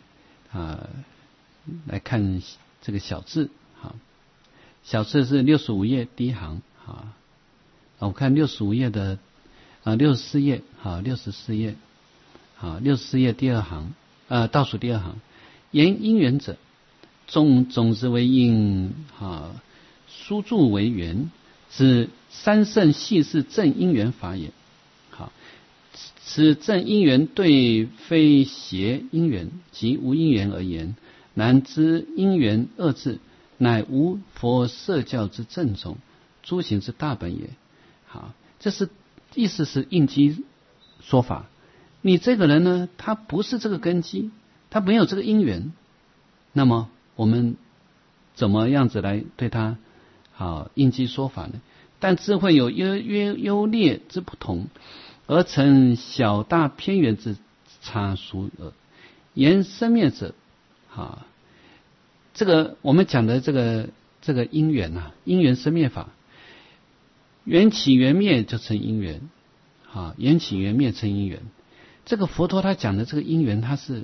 来看这个小字。好，小字是65页第一行。好，我看65页的64页。好，64页。好，64页第二行，倒数第二行，言因缘者，种子为因，书注为缘，指三圣系是正因缘法也。好，此正因缘对非邪因缘及无因缘而言，然知因缘二字，乃无佛摄教之正种，诸行之大本也。好，这是意思是应机说法。你这个人呢，他不是这个根基，他没有这个因缘，那么我们怎么样子来对他应机说法呢？但智慧有优劣之不同，而成小大偏远之差殊耳。言生灭者，这个我们讲的这个因缘啊，因缘生灭法，缘起缘灭就成因缘。缘起缘灭成因缘。这个佛陀他讲的这个因缘，它是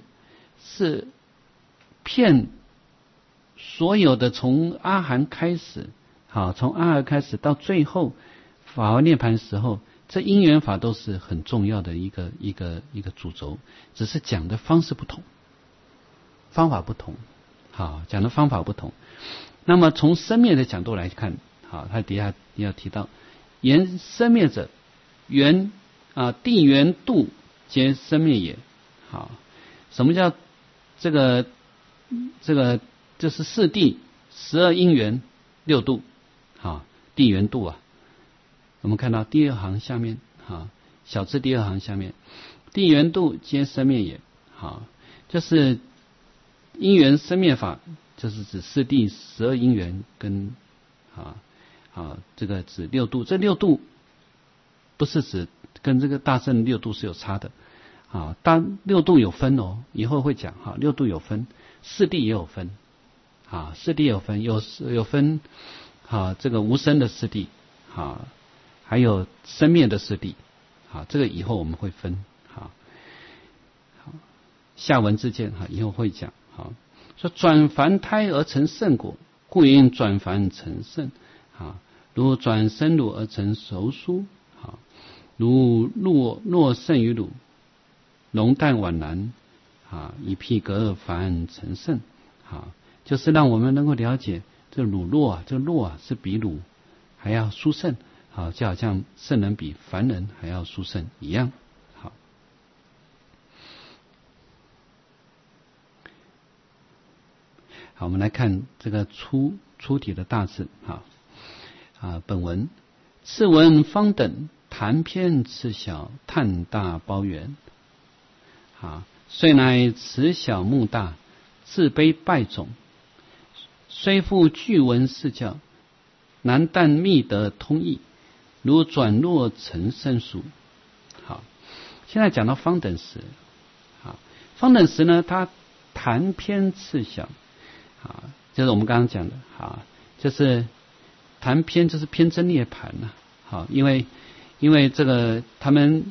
骗所有的从阿含开始，从阿含开始到最后法华涅槃时候，这因缘法都是很重要的一个主轴，只是讲的方式不同，方法不同。讲的方法不同。那么从生灭的角度来看，他底下要提到，言生灭者，缘地缘度皆生灭也。好，什么叫这个就是四谛12因缘6度。地缘度啊，我们看到第二行下面，小字第二行下面，地缘度皆生灭也。就是因缘生灭法，就是指四谛12因缘跟这个指6度。这6度不是指跟这个大乘6度是有差的。但6度有分哦，以后会讲。6度有分，四谛也有分。四谛有分，有分这个无生的四谛，还有生灭的四谛。这个以后我们会分。下文自见，以后会讲。说转凡胎而成圣果，故应转凡成圣。如转生乳而成熟酥，如络胜于乳，浓淡宛然，以辟隔而凡成圣。 好，就是让我们能够了解这乳酪啊，这个酪啊是比乳还要殊胜，好，就好像圣人比凡人还要殊胜一样。好，好，我们来看这个出体的大字。好本文次文方等，谈偏次小，叹大包圆。虽乃慈小目大，自卑败种。虽复具文四教，难但密得通义，如转弱成生疏。好，现在讲到方等时。方等时呢，它谈偏次小。就是我们刚刚讲的。就是谈偏，就是偏真涅盘了。好，因为这个他们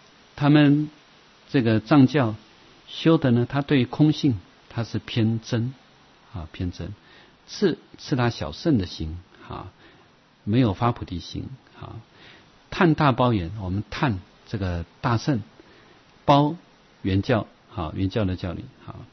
这个藏教修的呢，他对空性他是偏真。偏真。是他小圣的心。没有发菩提心。叹大包圆，我们叹这个大圣，包原教。原教的教理。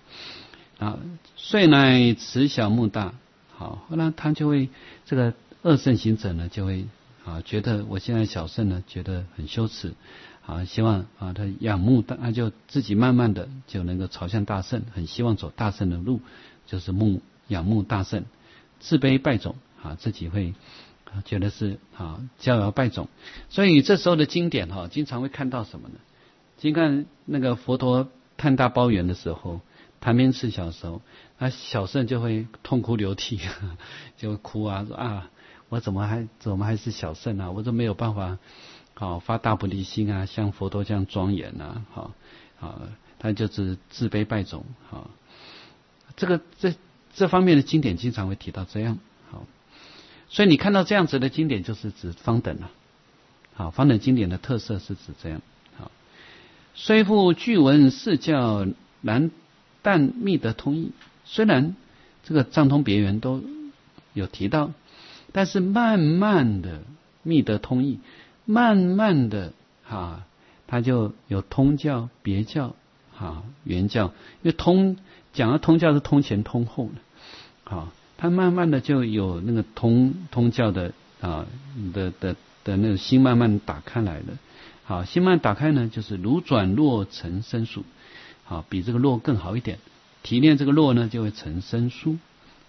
遂乃慈小目大。后来他就会这个恶圣行者呢，就会觉得我现在小圣呢，觉得很羞耻。希望他仰慕他就自己慢慢的就能够朝向大圣，很希望走大圣的路，就是仰慕大圣，自卑败种。自己会觉得是骄傲败种。所以这时候的经典经常会看到什么呢？经看那个佛陀叹大包圆的时候，谈偏次小的时候，小圣就会痛哭流涕，就会哭说我怎么还是小圣啊？我怎么没有办法发大菩提心啊？像佛陀这样庄严啊？他就是自卑败种。这方面的经典经常会提到这样。所以你看到这样子的经典，就是指方等了。方等经典的特色是指这样。虽复具文四教，难但密得通义。虽然这个藏通别圆都有提到，但是慢慢的密得通义，慢慢的它就有通教、别教、圆教。因为讲到通教是通前通后的。它慢慢的就有那个通教的的那个心慢慢打开来了。心慢慢打开呢，就是如转弱成生疏。比这个弱更好一点，提炼这个弱呢，就会成生疏。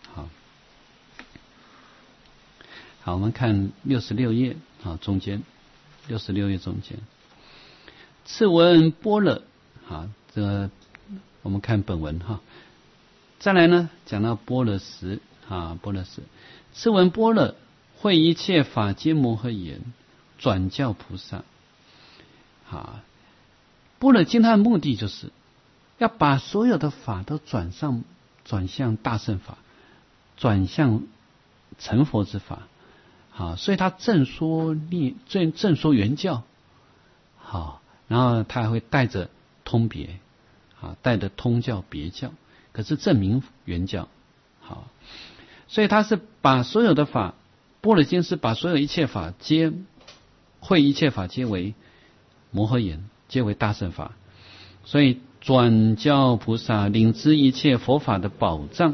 好，我们看66页中间，66页中间，次文般若。这个我们看本文再来呢，讲到般若时。般若时，次文般若，会一切法皆摩诃言，转教菩萨。般若经它的目的就是要把所有的法都转向大乘法，转向成佛之法。所以他正说原教。然后他还会带着通别，带着通教别教，可是证明原教。所以他是把所有的法，般若经是把所有一切法会一切法皆为摩诃言，皆为大乘法。所以转教菩萨领知一切佛法的宝藏。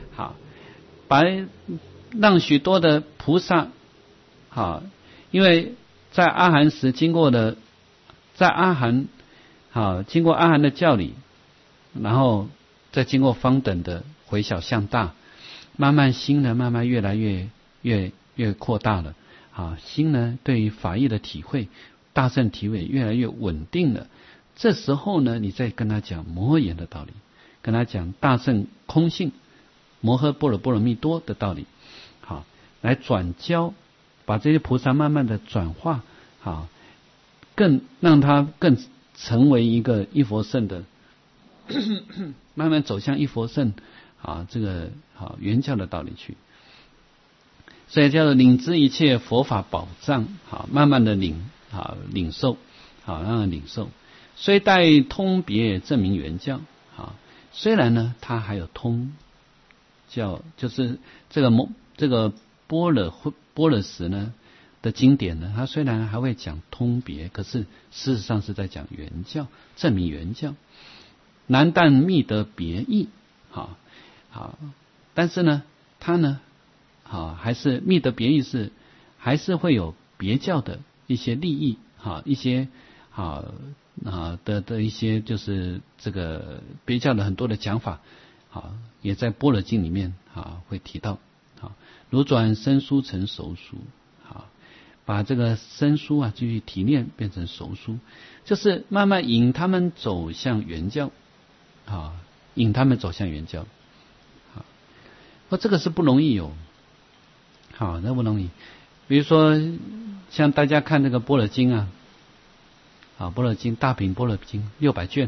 让许多的菩萨，因为在阿含时经过阿含的教理，然后再经过方等的回小向大，慢慢心呢，慢慢越来越扩大了。心呢，对于法义的体会，大乘体会越来越稳定了。这时候呢，你再跟他讲摩诃言的道理，跟他讲大乘空性、摩诃般若波罗蜜多的道理，来转教，把这些菩萨慢慢的转化，更让他更成为一个一佛乘的，慢慢走向一佛乘这个原教的道理去。所以叫做领知一切佛法宝藏。慢慢的领受，让他领受。虽带通别证明原教。虽然呢他还有通教，就是这个般若时呢的经典呢，他虽然还会讲通别，可是事实上是在讲原教，证明原教。难但密得别义。 好，但是呢，他呢，好还是密得别意是，还是会有别教的一些利益，好一些好的一些就是这个别教的很多的讲法，好也在般若经里面会提到，好如转生疏成熟疏，好把这个生疏继续提炼变成熟疏，就是慢慢引他们走向原教，引他们走向原教，这个是不容易好，那不容易。比如说像大家看那个般若经般若经大品般若经600卷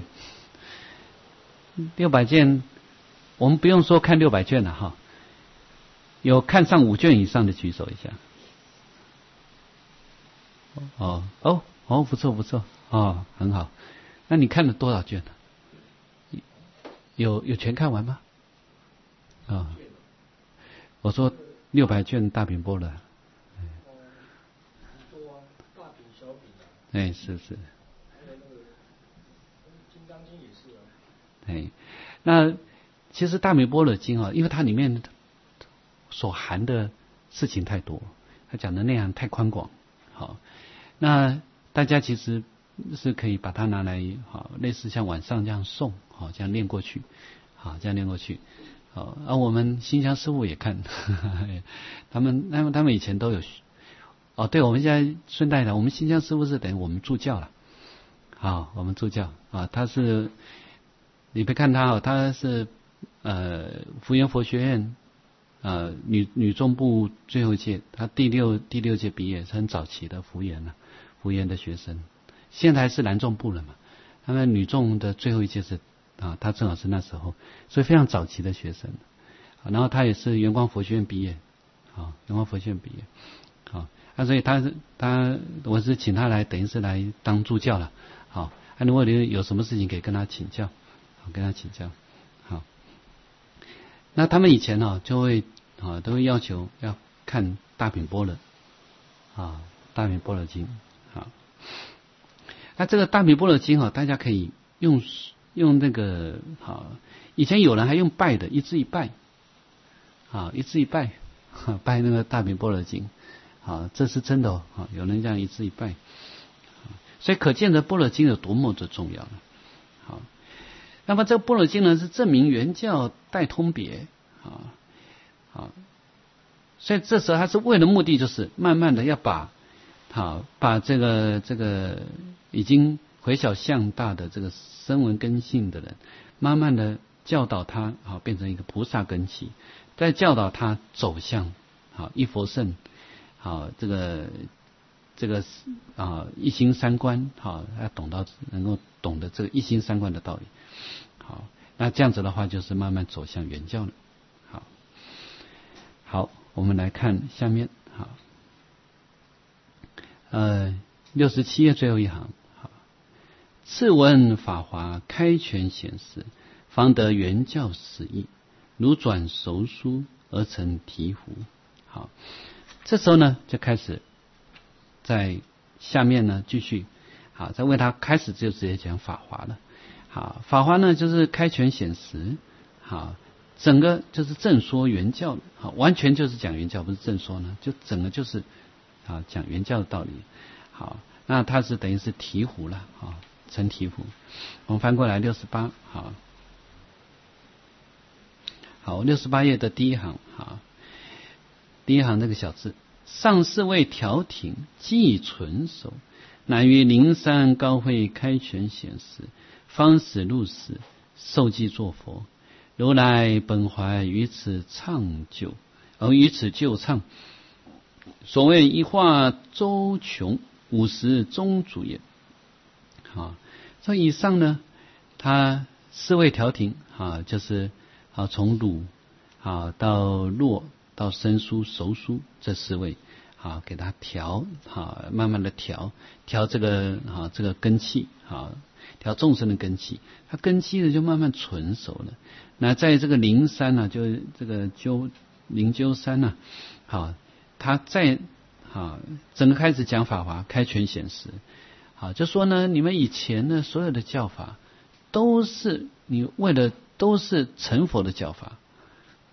，600卷，我们不用说看600卷了有看上5卷以上的举手一下。不错不错很好。那你看了多少卷呢？有全看完吗？我说600卷大品般若。是。 金刚经也是那其实大品般若经因为它里面所含的事情太多，它讲的内涵太宽广，那大家其实是可以把它拿来类似像晚上这样诵，这样念过去，这样念过去。我们新乡师父也看，他们以前都有。对，我们现在顺带的，我们新疆师父是等于我们助教了。我们助教他是，你别看他他是福源佛学院女众部最后一届，他第六届毕业，是很早期的福源的学生，现在还是男众部了嘛。他们女众的最后一届是他正好是那时候，所以非常早期的学生。然后他也是圆光佛学院毕业，圆光佛学院毕业。所以我是请他来，等于是来当助教了。如果你有什么事情可以跟他请教，那他们以前就会都会要求要看大品般若大品般若经那这个大品般若经大家可以用那个以前有人还用拜的，一字一拜一字一拜拜那个大品般若经。这是真的有人这样一字一拜，所以可见的般若经有多么的重要了。那么这个般若经呢，是证明原教带通别所以这时候他是为了目的，就是慢慢的要把这个已经回小向大的这个声闻根性的人，慢慢的教导他变成一个菩萨根器，再教导他走向一佛乘。这个一心三观要能够懂得这个一心三观的道理。那这样子的话，就是慢慢走向原教了。好，我们来看下面67页最后一行。次闻法华开权显示，方得原教实义，如转熟疏而成醍醐。这时候呢，就开始在下面呢继续再为他开始就直接讲法华了。法华呢就是开权显实，整个就是正说原教，完全就是讲原教，不是正说呢，就整个就是讲原教的道理。那他是等于是醍醐了成醍醐。我们翻过来68，好，68页的第一行，第一行这个小字，上士为调停，既纯熟，乃于灵山高会开权显示，方使入世，受记作佛。如来本怀于此畅究，而于此就畅，所谓一化周穷，50宗主也。所以以上呢，他四位调停就是从鲁到弱到生疏熟疏这四位给他调慢慢的调这个根器调众生的根器，他根器呢就慢慢纯熟了。那在这个灵山呢，就这个灵鹫山呢，他在整个开始讲法华开权显实，就说呢，你们以前呢所有的教法都是你为了都是成佛的教法，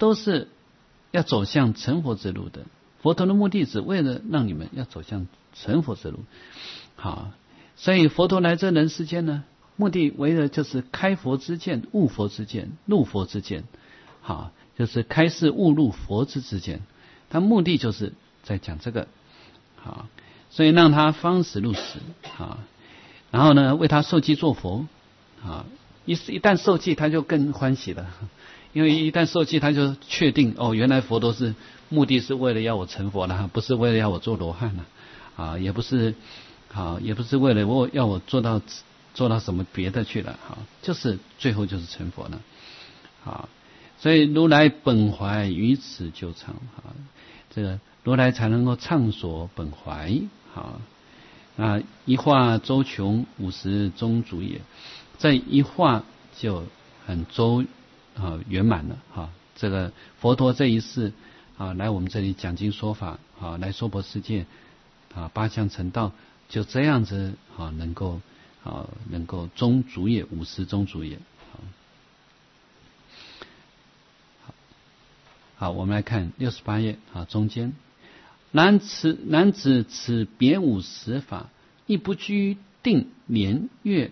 都是要走向成佛之路的。佛陀的目的只为了让你们要走向成佛之路。好，所以佛陀来这人世间呢，目的为了就是开佛之见、悟佛之见、入佛之见。好，就是开示悟入佛之见。他目的就是在讲这个。好，所以让他方始入死。好，然后呢，为他受记做佛。好，一旦受记，他就更欢喜了。因为一旦受记，他就确定原来佛陀是目的是为了要我成佛了，不是为了要我做罗汉了，也不是为了要我做到什么别的去了，就是最后就是成佛了，所以如来本怀于此就畅，这个如来才能够畅所本怀，一化周穷，50中足也，这一化就很周圆满了，这个佛陀这一世来我们这里讲经说法，来娑婆世界八相成道，就这样子能够中足也，50中足也。好，我们来看68页中间，男子此别50法，亦不居定年月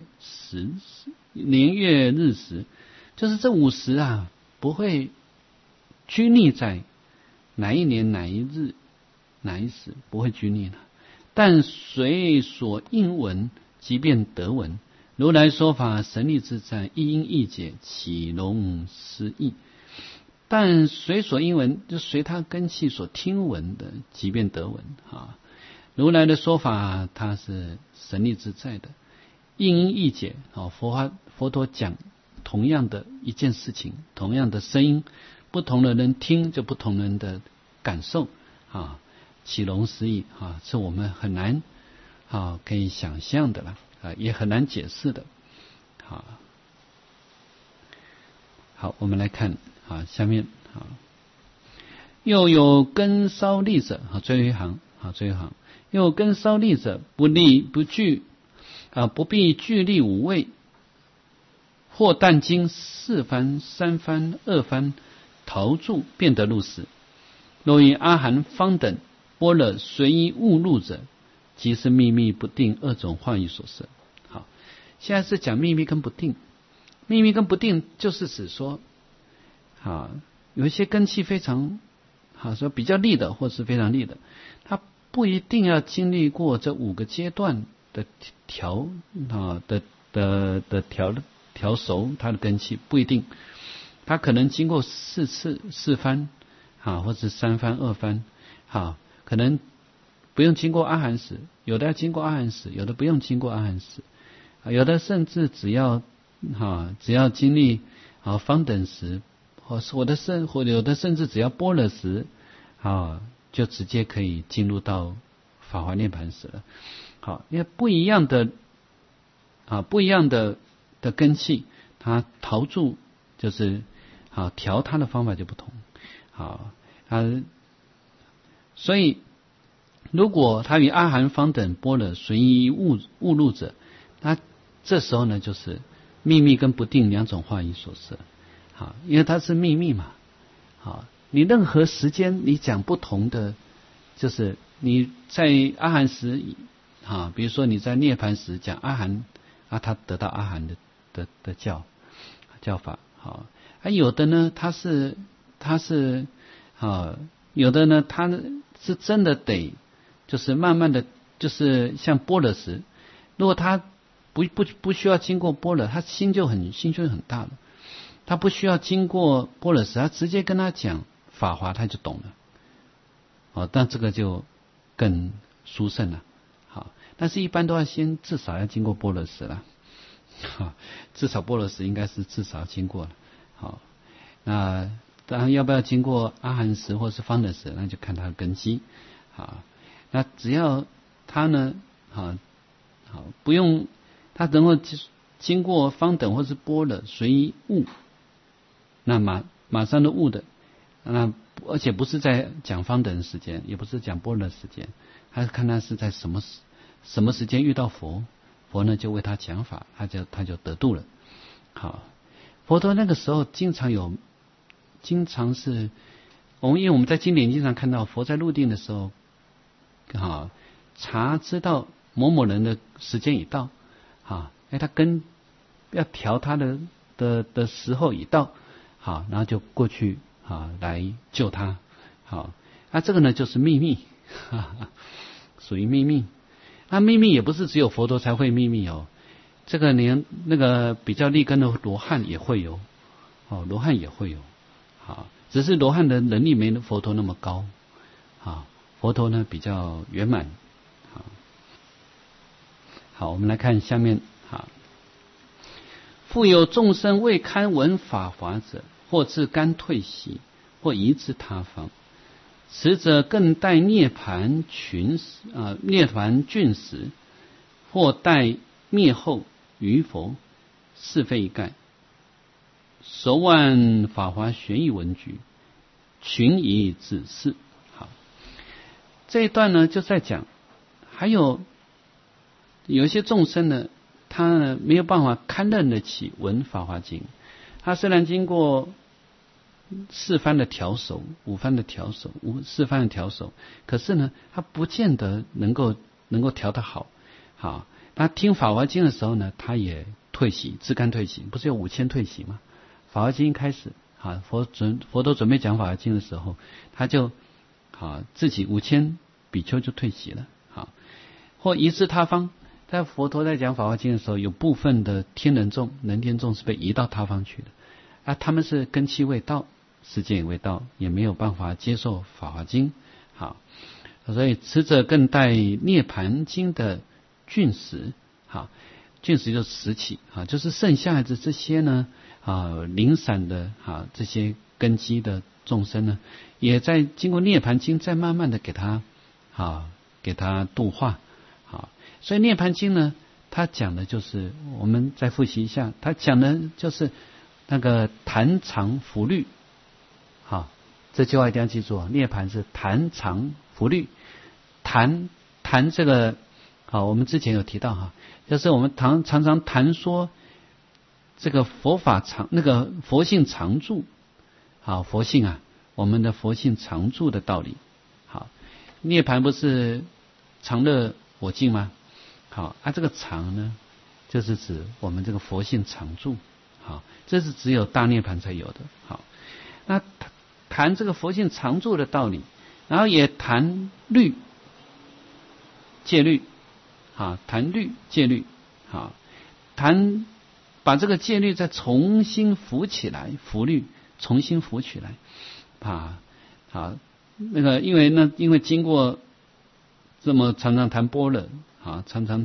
日时，就是这50不会拘泥在哪一年哪一日哪一时，不会拘泥了。但随所应闻，即便得闻，如来说法神力自在，一因一解，岂容思议。但随所应闻，就随他根器所听闻的，即便得闻如来的说法，它是神力自在的，一因一解。佛陀讲同样的一件事情，同样的声音，不同的人听，就不同人的感受岂容思议是我们很难可以想象的了也很难解释的。好，我们来看下面又有根稍利者最后一行又有根稍利者，不必具力5位，或但经4番、3番、2番陶铸，便得入死。若以阿含方等般若随意悟入者，即是秘密不定2种化义所摄。好，现在是讲秘密跟不定。秘密跟不定就是指说有一些根器非常说比较利的，或是非常利的，它不一定要经历过这5个阶段的调熟，它的根器不一定，它可能经过4番或者3番、2番可能不用经过阿含时，有的要经过阿含时，有的不用经过阿含时，有的甚至只要经历方等时，有的甚至只要般若时就直接可以进入到法华涅槃时了。因为不一样的根器，它陶铸就是调它的方法就不同。所以如果他与阿含方等般若随意悟入者，那这时候呢就是秘密跟不定2种化义所摄。因为它是秘密嘛。你任何时间你讲不同的，就是你在阿含时比如说你在涅槃时讲阿含他得到阿含的教法。有的呢他是有的呢他是真的得就是慢慢的，就是像般若时，如果他不需要经过般若，他心就很大了，他不需要经过般若时，他直接跟他讲法华他就懂了。但这个就更殊胜了。但是一般都要至少要经过般若时了。至少般若时应该是至少经过了。那当然要不要经过阿含时或是方等时，那就看他的根基。那只要他呢不用，他能够经过方等或是般若随意悟，那马上都悟的。那而且不是在讲方等时间，也不是讲般若时间，他看他是在什么时间遇到佛呢就为他讲法，他就得度了。佛陀那个时候经常有经常是因为我们在经典经常看到佛在入定的时候，察知道某某人的时间已到，他跟要调他的时候已到，然后就过去来救他，这个呢就是秘密，属于秘密。秘密也不是只有佛陀才会秘密哦，这个连那个比较利根的罗汉也会有，罗汉也会有，只是罗汉的能力没佛陀那么高，佛陀呢比较圆满。好，我们来看下面。复有众生未堪闻法华者，或自甘退席，或移至他方。此者更待涅盘峻时，或待灭后于佛，是非一概。手腕法华玄义文句，群以指示。好，这一段呢就在讲，还有一些众生呢，他呢没有办法堪任得起闻法华经，他虽然经过四番的调手、五番的调手、四番的调手，可是呢，他不见得能够调得好。他听法华经的时候呢，他也退席，自甘退席，不是有5000退席吗？法华经一开始，佛陀准备讲法华经的时候，他就自己5000比丘就退席了。或移至他方，在佛陀在讲法华经的时候，有部分的天人众、人天众是被移到他方去的，他们是根器未到，时间也未到，也没有办法接受法华经。所以此者更待涅盘经的峻时，峻时就是时起，就是剩下的这些呢，零散的这些根基的众生呢，也在经过涅盘经，再慢慢的给他度化。所以涅盘经呢，它讲的就是我们再复习一下，它讲的就是那个谈常福律。这句话一定要记住，涅盘是谈常福律。谈这个我们之前有提到就是我们常常谈说这个佛法那个佛性常住，佛性我们的佛性常住的道理。涅盘不是常乐我净吗？这个常呢，就是指我们这个佛性常住，这是只有大涅盘才有的。那谈这个佛性常住的道理，然后也谈律、戒律，谈律、戒律，谈把这个戒律再重新扶起来，扶律重新扶起来，那个因为经过这么常常谈般若，常常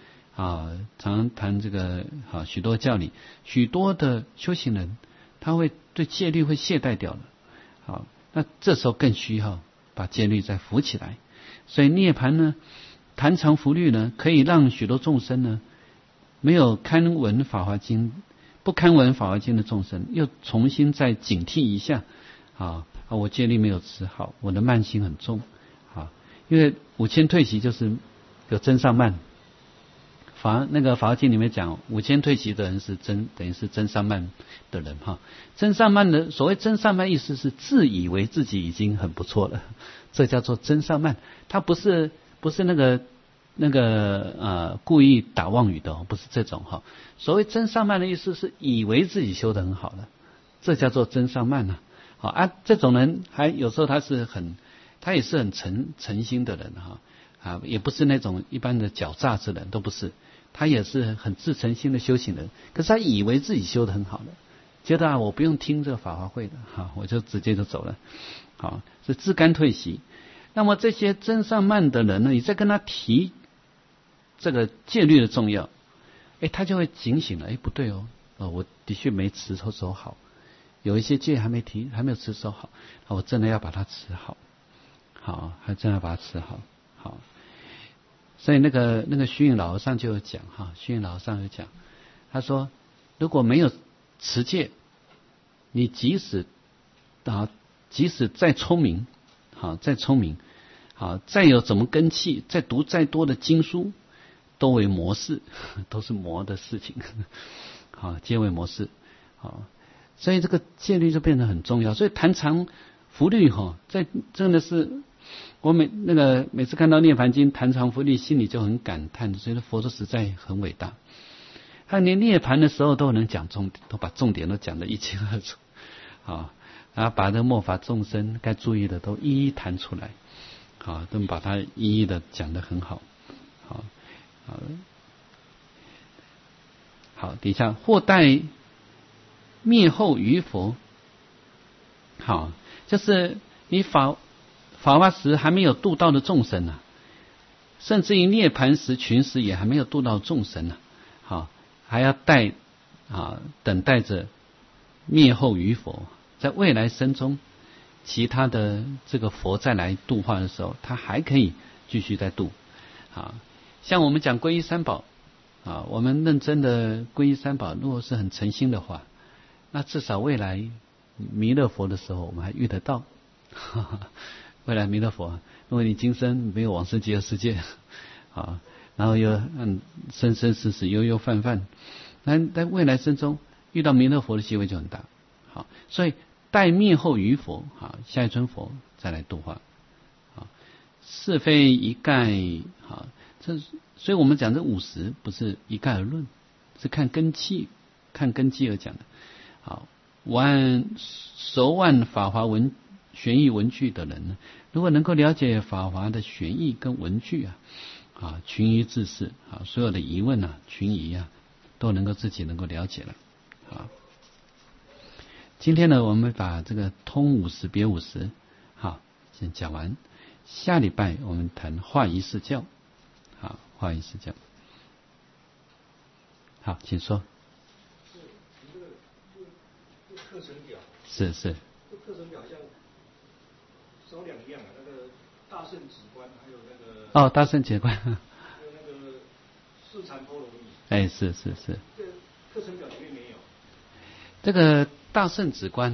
谈这个许多教理，许多的修行人他会对戒律会懈怠掉了。那这时候更需要把戒律再扶起来。所以涅盘呢，谈常扶律呢，可以让许多众生呢，没有堪闻法华经、不堪闻法华经的众生，又重新再警惕一下。我戒律没有持好，我的慢心很重。因为5000退席就是有真上慢。那个法华经里面讲，5000退席的人是等于是真上慢的人真上慢的，所谓真上慢意思是自以为自己已经很不错了，这叫做真上慢。他不是那个故意打妄语的，不是这种所谓真上慢的意思是以为自己修得很好了，这叫做真上慢这种人还有时候他也是很诚心的人也不是那种一般的狡诈之人，都不是，他也是很自诚心的修行人。可是他以为自己修得很好了，觉得我不用听这个法华会的我就直接就走了，是自甘退席。那么这些真上慢的人呢，你再跟他提这个戒律的重要，他就会警醒了，不对我的确没持守好，有一些戒还没有持守好，我真的要把它持好，还真的要把它持好。所以那个虚云老和尚就有讲虚云老和尚有讲，他说如果没有持戒，你即使再聪明，再有怎么根器，再读再多的经书，都为魔事，都是魔的事情，皆为魔事。 所以这个戒律就变得很重要。所以谈常福律在真的是我每次看到《涅槃经》谈常福律，心里就很感叹，觉得佛陀实在很伟大。他连涅槃的时候都能讲重点，都把重点都讲得一清二楚，然后把这末法众生该注意的都一一谈出来，都把它一一的讲得很好，好，底下或待灭后于佛，就是你法华时还没有度到的众生啊，甚至于涅槃时群时也还没有度到众生啊，还要等待着灭后于佛，在未来生中，其他的这个佛再来度化的时候，他还可以继续再度。像我们讲皈依三宝我们认真的皈依三宝，如果是很诚心的话，那至少未来弥勒佛的时候我们还遇得到。未来弥勒佛，如果你今生没有往生极乐世界然后又生生死死忧忧犯犯，那在未来生中遇到弥勒佛的机会就很大。所以待灭后于佛下一尊佛再来度化是非一概所以我们讲这50不是一概而论，是看根基而讲的。熟谙法华玄义文句的人呢，如果能够了解法华的玄义跟文句群疑自是所有的疑问群疑都能够自己能够了解了今天呢，我们把这个通50别50先讲完，下礼拜我们谈化仪释教化仪释教。好，请说。 这课程表是这课程表像少两样那个大圣止观，还有那个大圣止观， 还有那个四禅波罗蜜。 是。 这课程表里面没有。 这个大圣止观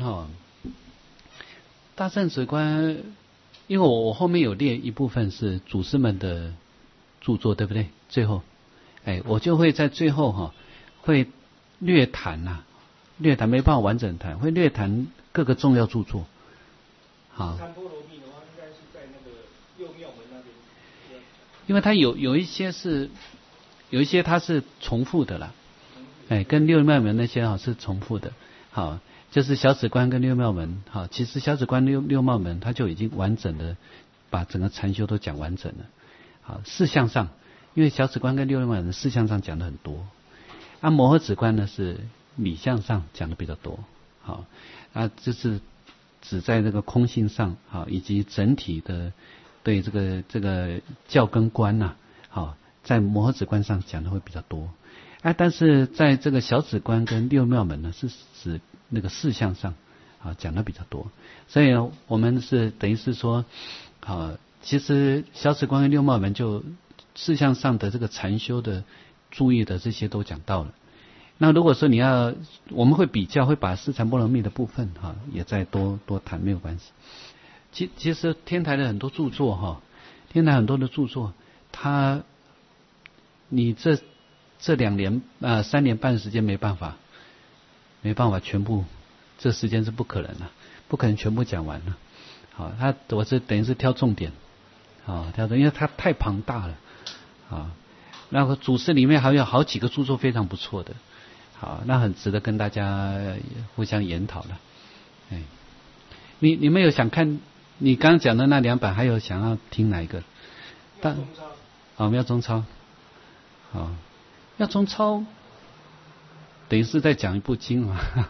大圣止观，因为我后面有列一部分是祖师们的著作，对不对？最后我就会在最后会略谈没办法完整谈，会略谈各个重要著作。 四禅波罗蜜的话，应该是在那个六妙门那边。 因为它有一些它是重复的啦，跟六妙门那些是重复的。就是小止观跟六妙门其实小止观六妙门它就已经完整的把整个禅修都讲完整了。事项上，因为小止观跟六妙门事项上讲的很多，摩诃止观呢是理项上讲的比较多。就是只在这个空性上以及整体的对这个教根观在摩诃止观上讲的会比较多。但是在这个小止观跟六妙门呢，是指那个事项上讲的比较多。所以我们是等于是说其实小止观跟六妙门就事项上的这个禅修的注意的这些都讲到了。那如果说我们会比较，会把四禅波罗蜜的部分也再多谈，没有关系。其实天台的很多著作天台很多的著作，你这2年3年半的时间没办法全部，这时间是不可能的，不可能全部讲完了。我是等于是挑重点因为它太庞大了那个祖师里面还有好几个著作非常不错的，那很值得跟大家互相研讨的。你们有想看你刚刚讲的那2本，还有想要听哪一个？妙中抄妙中抄等于是在讲一部经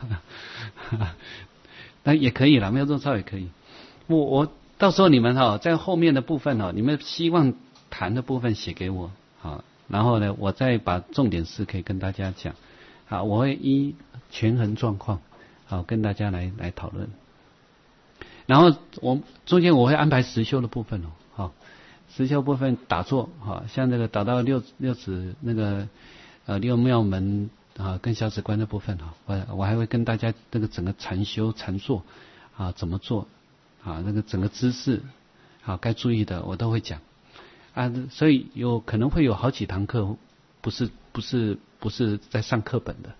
那也可以啦，妙中抄也可以。我到时候你们在后面的部分你们希望谈的部分写给我然后呢，我再把重点事可以跟大家讲我会依权衡状况跟大家来讨论。然后中间我会安排实修的部分实修部分打坐像那个打到六指那个六妙门跟小止观的部分我还会跟大家这个整个禅修禅坐怎么做那个整个姿势该注意的我都会讲所以可能会有好几堂课不是在上课本的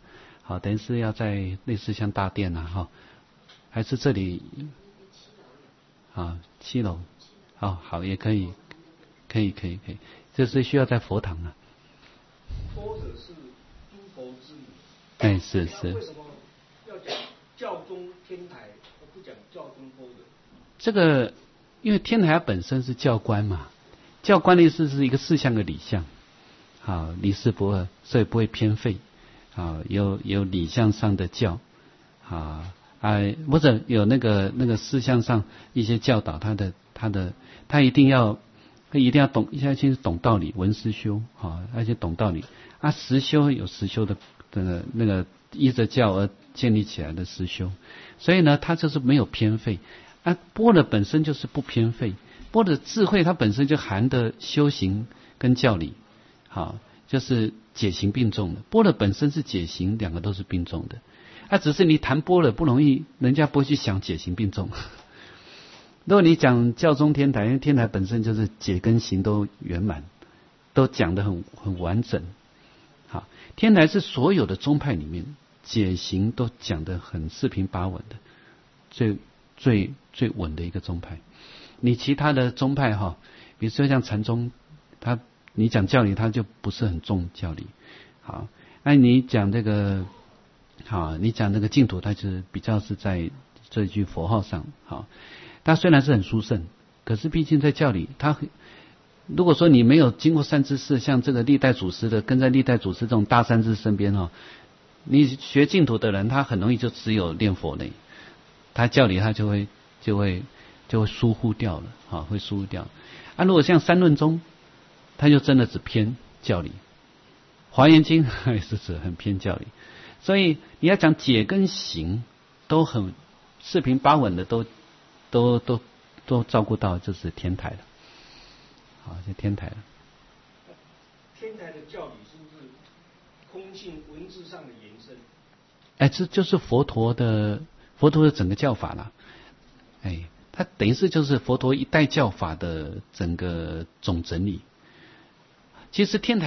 好，等于是要在类似像大殿啊哈，还是这里啊7楼，好也可以，可以，这是需要在佛堂啊。 波者是诸佛之母。 哎，是。 为什么要讲教中天台，而不讲教中波者？ 这个因为天台本身是教官嘛，教官的意思是一个事项的理项，好，理事不二，所以不会偏废，好，有理项上的教，好，或者有那个事项上一些教导，他一定要懂，一下去懂道理，闻思修，好，而且懂道理啊，实修有实修的那个依着教而建立起来的实修，所以呢，他就是没有偏废。啊，般若本身就是不偏废，般若智慧它本身就含的修行跟教理，好，就是解行并重的。般若本身是解行，两个都是并重的。啊，只是你谈般若不容易，人家不会去想解行并重。如果你讲教中天台，因为天台本身就是解跟行都圆满，都讲得很完整。好，天台是所有的宗派里面解行都讲得很四平八稳的，最稳的一个宗派。你其他的宗派哈，比如说像禅宗，你讲教理，它就不是很重教理。好，你讲这个，好，你讲那个净土，它就是比较是在这句佛号上。好，它虽然是很殊胜，可是毕竟在教理，它如果说你没有经过善知识，像这个历代祖师的，跟在历代祖师这种大善知识身边哈，你学净土的人，他很容易就只有念佛类。他教理他就会疏忽掉了，好，会疏忽掉。啊，如果像三论宗，他就真的只偏教理，华严经也是指很偏教理。所以你要讲解跟行都很四平八稳的，都照顾到，就是天台了。好，就天台了。 天台的教理是不是空性文字上的延伸？ 哎，这就是佛陀的整个教法了。哎，它等于是就是佛陀一代教法的整个总整理。其实天台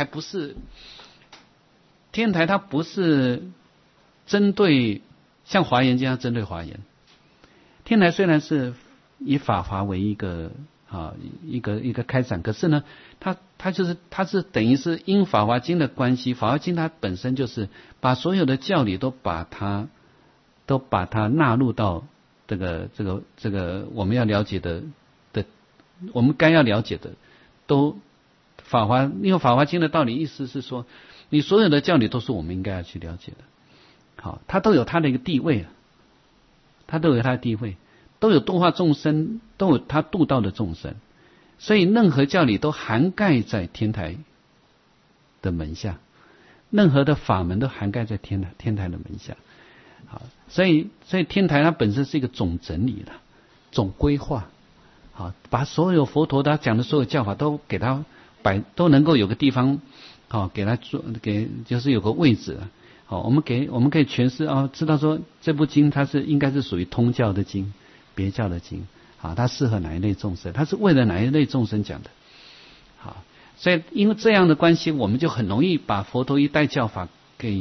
它不是针对像华严经，它针对华严。天台虽然是以法华为一个开展，可是呢，它是等于是因法华经的关系，法华经它本身就是把所有的教理都把它纳入到这个我们要了解的我们该要了解的都因为法华经的道理意思是说，你所有的教理都是我们应该要去了解的。好，它都有它的一个地位了，它都有它的地位，都有度化众生，都有它度到的众生，所以任何教理都涵盖在天台的门下，任何的法门都涵盖在天台的门下。好，所以天台它本身是一个总整理的总规划，好，把所有佛陀他讲的所有教法都给他都能够有个地方，好，给他就是有个位置。好，我们可以诠释知道说这部经它应该是属于通教的经，别教的经，好，它适合哪一类众生，它是为了哪一类众生讲的。好，所以因为这样的关系，我们就很容易把佛陀一代教法给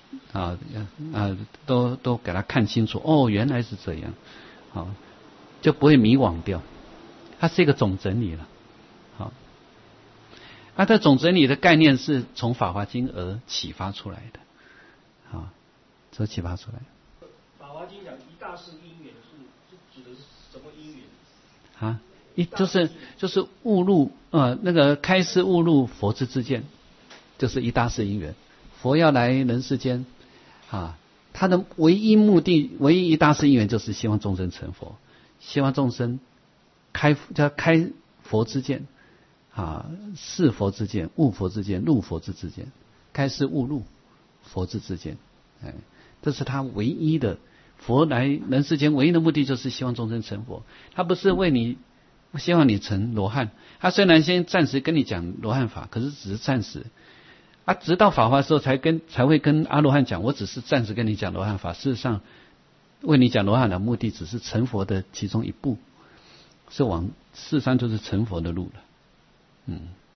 都给他看清楚，哦，原来是这样，好，就不会迷惘掉。它是一个总整理了。好，这总整理的概念是从法华经而启发出来的。好，这启发出来。 法华经讲一大事因缘是指的是什么因缘？ 就是悟入那个开示悟入佛之知见，就是一大事因缘。佛要来人世间他的唯一目的，唯一一大事因缘就是希望众生成佛，希望众生开佛之见示佛之见，悟佛之见，入佛之知见，开示悟入佛之知见。这是他唯一的，佛来人世间唯一的目的就是希望众生成佛，他不是希望你成罗汉。他虽然先暂时跟你讲罗汉法，可是只是暂时。直到法华的时候才会跟阿罗汉讲，我只是暂时跟你讲罗汉法，事实上为你讲罗汉的目的只是成佛的其中一步，事实上就是成佛的路了。